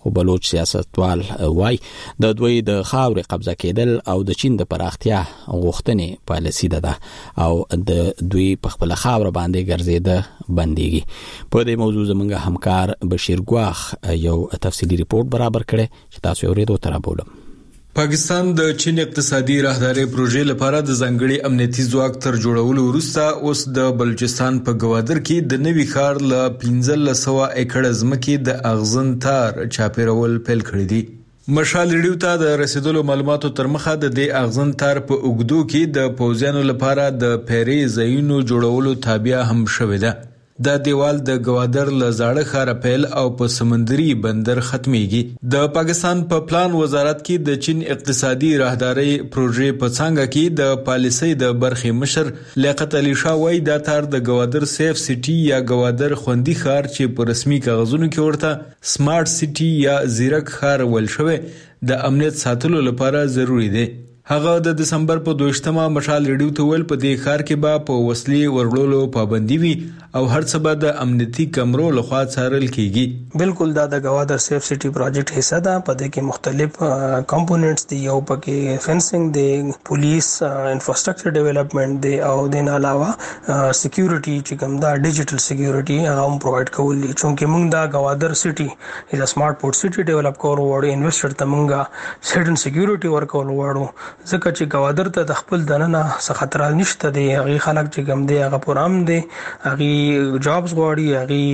خو بلوچ سیاستوال وای د دوی د خاورې قبضه کېدل او د چین د پراختیا غوښتنې پالیسي ده او د دوی په خپل خاور باندې ګرځېده بنديږي. په دې موضوع زموږ همکار بشیر ګواخ یو تفصیلی ریپورت برابر کړي چې تاسو یې اورېدو تر بولم. پاکستان د چین اقتصادي راهداري پروژې لپاره د ځانګړي امنیتي ځواک تر جوړولو وروسته اوس د بلوچستان په گوادر کې د نوي ښار ل پنځه سوه ایکړ ځمکې د اغزن تار چاپیرول پیل کړی دی. مشال ریډیو ته د رسیدلو معلوماتو تر مخه د دې اغزن تار په اوګدو کې د پوځیانو لپاره د پیری ځایونو جوړولو تابع هم شوې ده. دا دیوال د گوادر له زاړه ښار پیل او په سمندري بندر ختميږي. د پاکستان په پلان وزارت کې د چین اقتصادي راهداري پروژې په څنګه کې د پالیسۍ د برخې مشر لیاقت علي شاه وایي دا تار د گوادر سیف سټي یا گوادر خوندي ښار چې په رسمي کاغذونو کې ورته سمارټ سټي یا زیرک ښار ویل شوی د امنیت ساتلو لپاره ضروری دی. هغه د دسمبر په دویشتمه مشال ریډیو ته ویل په دې ښار کې به په وسلې ورغلولو پابندي وي او هر څه به د امنیتي کمرو لخوا څارل کیږي. بالکل دا د گوادر سیف سټي پروجیکټ حصہ ده. په دې کې مختلف کمپوننټس دي. یو پکې فنسینګ دی، پولیس انفراستراکچر ډیولپمنٹ دی او د علاوه سکیورټي چې کوم دا ډیجیټل سکیورټي هغه هم پرووایډ کول دي. چونکه موږ دا گوادر سټي از سمارټ پورټ سټي ډیولپ کول وړو انویسټر ته موږ سیډن سکیورټي ورکول وړو ځکه چې گوادر ته د خپل دننه څه خطر نشته دی. هغه خلک چې کوم دی هغه پرام دی، هغه جابز غواړي،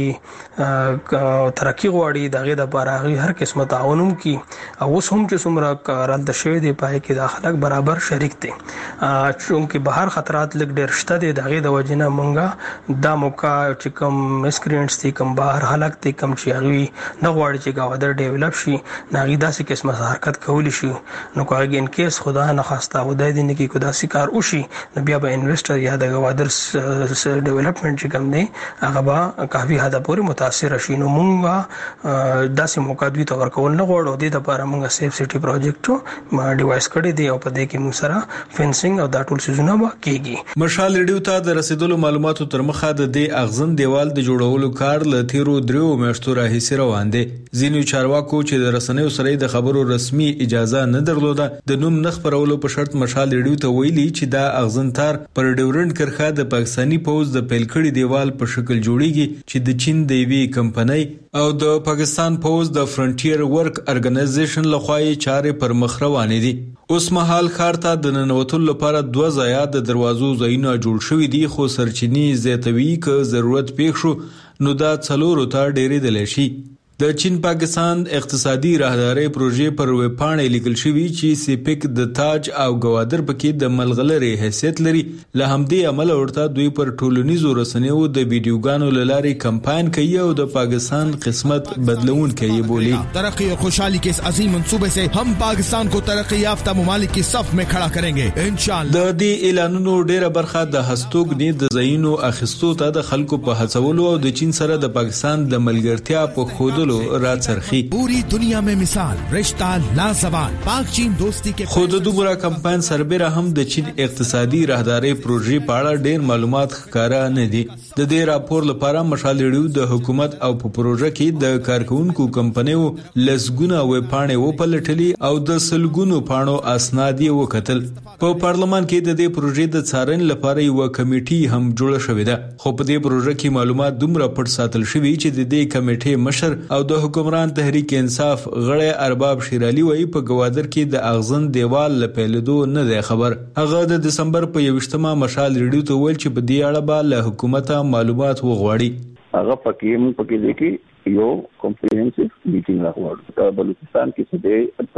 هغه ترقی غواړي، دغه د لپاره هغه هر قسمه تعاونوم کی او اوس هم چې څومره کارل د شوی دی پای کې د خلک برابر شریک دي. چونکه بهر خطرات لګ ډیر شته دي. دغه د وجنه مونږه دا موقع چې کوم مسکرینټس دي، کوم بهر خلک دي، کوم چې هغه نه غواړي چې گوادر ډیولپ شي، ناغي داسې قسمه حرکت کولی شي. نو کوي ان کیس خدا نه خواسته خدای دې نه کې کو داسې کار وشي نو بیا به انویسټر یا د گوادر ډیولپمنٹ چې کوم دی هغه به کافي حد پورې متاثر شي. نو مونږه داسې موقع دوی ته ورکول نه غواړو. د دې لپاره مونږه سیف سټي پروجیکټ ما ډیوایس کړی دی او په دې کې موږ سره فنسینګ او دا ټول سيزونه به کیږي. مشال ریډیو ته د رسیدلو معلوماتو تر مخه د دې اغزن دیوال د جوړولو کار ل تیرو درو میاشتو راهیسې روان دی. ځینو چارواکو چې د رسنیو سره د خبرو رسمي اجازه نه درلوده د نوم نه خبرولو په شرط مشال ریډیو ته ویلي چې دا اغزن تار پر ډیورنډ کرښه د پاکستانی پوز د پیل کړي دیوال په شکل جوړیږي چې د چین د وی کمپنۍ او د پاکستان پوز د فرنټیر ورک ارګنایزیشن لخوا یې چارې پر مخ روانې دي. اوس مهال ښار ته د ننوتلو لپاره دوه ځایه د دروازو ځایونه جوړ شوي دي، خو سرچینی زیاتوي که ضرورت پیښ شو نو دا څلورو ته ډېرېدلی شي. د چین پاکستان اقتصادي راهداري پروژې پر ویب پاڼې لیکل شوی چې سیپک د تاج او گوادر پکې د ملغلرې حیثیت لري. له همدې عمل ورته دوی پر ټولنیزو رسنیو د ویډیوګانو لارې کمپاین کوي او د پاکستان قسمت بدلون کوي بولی. ترقی اور خوشحالی کے اس عظیم منصوبے سے ہم پاکستان کو ترقی یافتہ ممالک کی صف میں کھڑا کریں گے انشاءاللہ. د دې اعلانونو ډیره برخه د هستوګنې د زینو اخیستو ته د خلکو په هڅولو او د چین سره د پاکستان د ملګرتیا په خودلو راڅرخي. پوری دنیا میں مثال رشتہ لازوال پاک چین دوستی کے خود دوباره کمپاین سربېره هم د چین اقتصادي راهداري پروژې په اړه ډېر معلومات ښکارا نه دي. د دې راپور لپاره مشال ریډیو د حکومت او په پروژه کې د کارکونکو کمپنیو لسګونه ویب پاڼې وپلټلې او د سلګونو پاڼو اسناد یې وکتل. په پارلمان کې د دې پروژې د څارنې لپاره یو کمیټي هم جوړه شوې ده، خو په دې پروژه کې معلومات دومره پټ ساتل شوي چې د دې کمیټې مشر او د حکمران تحریک انصاف غړی ارباب شیرالي وایي په گوادر کې د اغزن دیوال لپیلدو نه دی خبر. هغه د دسمبر په یوشتمه مشال ریډیو ته ویل چې په دې اړه به له حکومته معلومات وغواړي. هغه پکې موږ پکې لیکي یو کمپریهنسیو میټینګ راغواړو. بلوچستان کې څه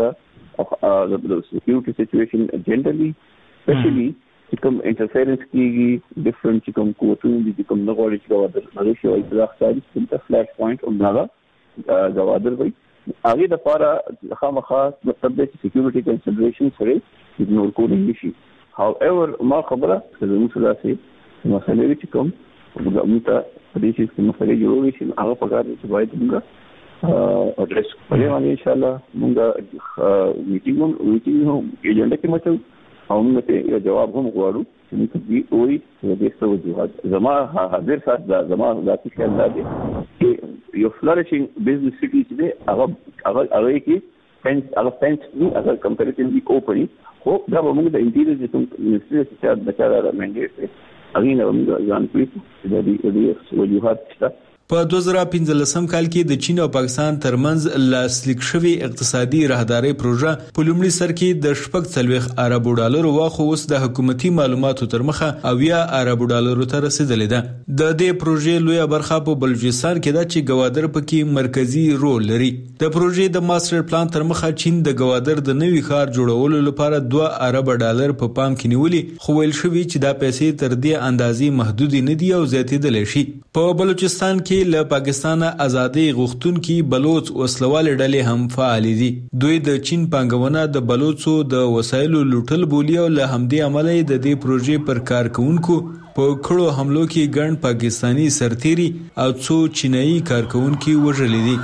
دی د سکیورټي سچويشن جنرالي سپیشلی چې کوم انټرفیرنس کیږي ډیفرنٹ چې کوم قوتونه دي چې کوم نه غواړي چې گوادر ماليشیا او اطلاق ساري څنګه فلاش پوینټ او هغه گوادر وي هغه د لپاره خامخا مطلب د سکیورټي کنسیډریشن سره اګنور کولی نشي. هاو ایور ما خبره زموږ سره سي مسلې چې کوم موږ ته په دې چې کوم مسلې جوړوي چې هغه په کار کې باید موږ اډریس کړو. باندې ان شاء الله موږ میټینګ میټینګ هم ایجنډا کې مچو او موږ ته یو جواب هم غواړو چې موږ وی د دې څه وجوهات زما حاضر سات زما ذاتي خیال دی چې یو فلریشنګ بزنس سټي چې هغه هغه هغه کې فنس هغه فنس دی هغه کمپیریټیولی اوپن خو دا به موږ د انټیریور منسټری چې د چا د منډیټ هغه نه موږ ځان پېښ د دې د وجوهات شته. په دوه زره پنځلسم کال کې د چین او پاکستان ترمنځ لاسلیک شوی اقتصادي راهداري پروژه په لومړي سر کې د شپږ څلويخ اربو ډالرو واخو اوس د حکومتي معلوماتو تر مخه اویا اربو ډالرو ته رسیدلې ده. د دې پروژې لویه برخه په بلوچستان کې ده چې ګوادر پکې مرکزی رول لري. د پروژې د ماستر پلان تر مخه چین د ګوادر د نوي ښار جوړولو لپاره دوه ارب ډالر په پام کې نیولې، خو ویل شوی چې دا پیسې تر دې اندازې محدود نه دي او زیاتېدل شي. په بلوچستان کې له پاکستان ازادي غوښتونکي بلوچ وسلوال ډلې هم فعال دي. دوی د چین پنګونه د بلوچو د وسایلو لوټل بولی او له همدې عمله د دې پروژې پر کارکونکو په کړو حملو کې ګڼ پاکستانی سرتيري او څو چینایي کارکونکي وژل دي.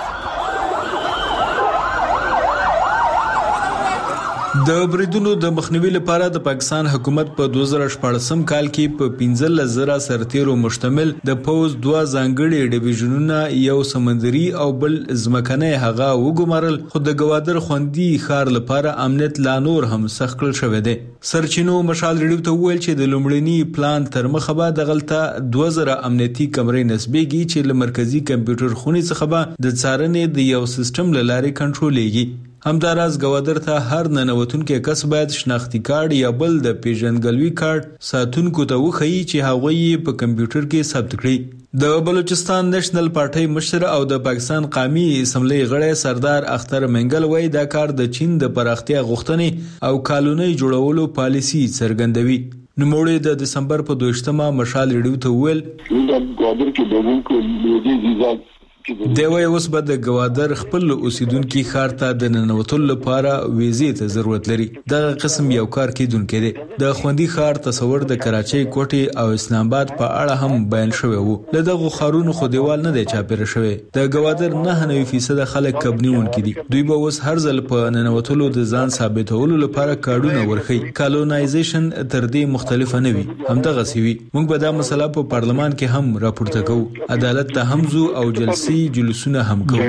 د بریدونو د مخنیوي لپاره د پاکستان حکومت په دوه زره شپږم کال کې په پنځه زره سرتیرو مشتمل د پوز دوه ځانګړي ډیویژنونه یو سمندري او بل ځمکنی هغه وګمارل، خو د ګوادر خوندي ښار لپاره امنیت لا نور هم سخت کړل شوی دی. سرچینو مشال ریډیو ته وویل چې د لومړني پلان تر مخه به دغلته دوه زره امنیتي کمرې نسبېږي چې له مرکزی کمپیوټر خونې څخه به د څارنې د یو سیستم له لارې کنټرولېږي. همداراز ګوادر ته هر ننوتونکو کس باید شناختی کارت یا بل د پیژندګلوي کارت ساتونکو ته وښيي چې هغه یې په کمپیوټر کې ثبت کړي. د بلوچستان نېشنل پارټي مشر او د پاکستان قومي اسمبلی غړی سردار اختر منګل وایي دا کار د چین د پراختیا غوښتنې او کالونی جوړولو پالیسي څرګندوي. نوموړي د دسمبر په دویشتمه مشال ریډیو ته وویل د ګوادر کې د وګړو لوی ویزا دی وای اوس به د ګوادر خپل اوسیدونکو ښار ته د ننوتلو لپاره ویزې ته ضرورت لري. دا قسم یو کار کیدونکو دی. د خوندي ښار تصور د کراچۍ، کوټي او اسلام آباد په اړه هم بیان شوی وو. له دغه ښارونو خو دیوال نه دی چاپیره شوی. د ګوادر نه فیصد خلک کبنیونکي دي. دوی به اوس هر ځل په ننوتلو د ځان ثابتولو لپاره کارډونه ورخي. کالونایزیشن تر دې مختلفه نه وي. همدغه سی وي. موږ به دا مسله په پارلمان کې هم راپورته کوو. عدالت ته هم زو او جلسې جلوسونه هم کوي.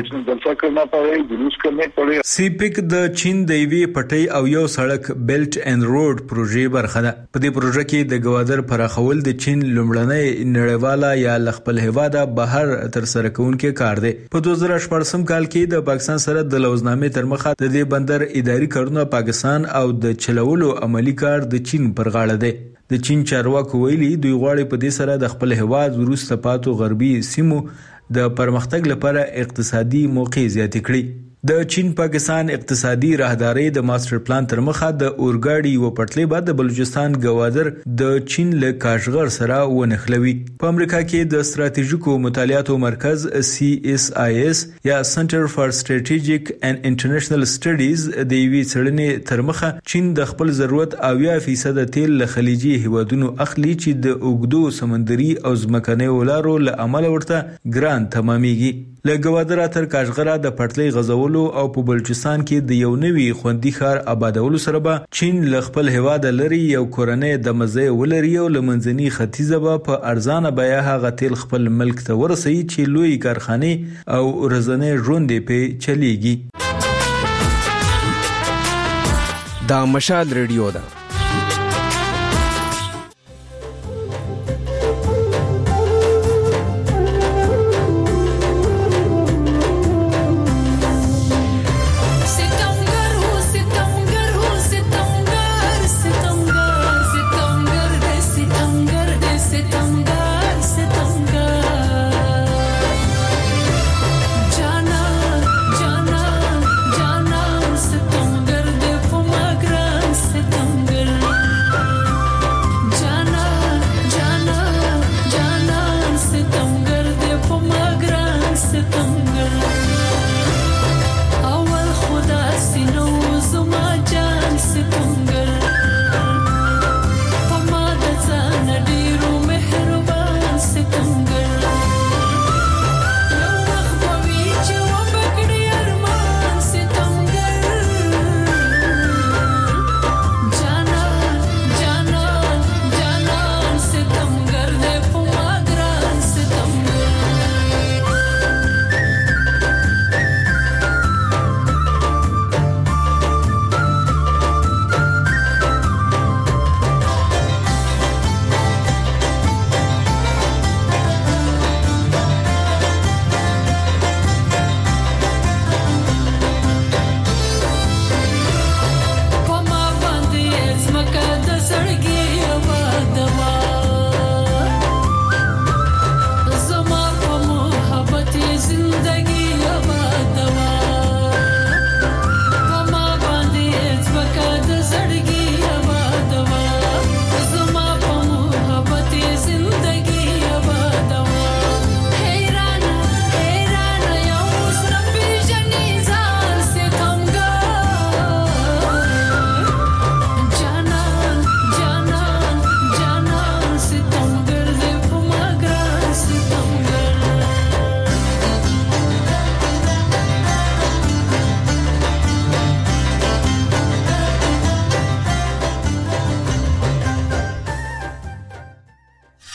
سیپیک د چین د یوې پټۍ او یو سړک بیلټ اینڈ روډ پروژې برخه ده. په دې پروژه کې د ګوادر پراخول د چین لومړنۍ نړیواله یا خپل هیواده بهر تر سره کوونکی کار دی. په دوه زره شپږم کال کې د پاکستان سره د لوزنامې تر مخه د دې بندر اداري کارونه پاکستان او د چلولو عملی کار د چین پر غاړه دی. د چین چارواکو ویلي دوی غواړي په دې سره د خپل هیواد وروسته پاتو غربي سیمو د پرمختګ لپاره اقتصادي موقع زیات کړي. د چین پاکستان اقتصادي راهداري د ماستر پلان تر مخه د اورګاډي و پټلۍ بعد د بلوچستان ګوادر د چین له کاشغر سره ونښلوي. په امریکا کې د ستراتیژیکو مطالعاتو مرکز سی اس آی اس یا سنټر فار سټریټیجیک اینڈ انټرنیشنل سټډیز د یوې څېړنې تر مخه چین د خپل ضرورت اویا فیصد تیل له خلیجي هیوادونو اخلي چې د اوګدو سمندري او ځمکني ولارو له امله ورته ګران تمامېږي. له ګوادر تر کاشغره د پټلۍ غزولو او په بلوچستان کې د یو نوي خوندي ښار آبادولو سره به چین له خپل هیواد لري یو کورنۍ د مزه ولري او لمنځني ختیځه به په ارزانه بیا هغه تیل خپل ملک ته ورسوي چې لوی کارخانه او ورځنی ژوند په چلیږي. دا مشال ریډیو ده.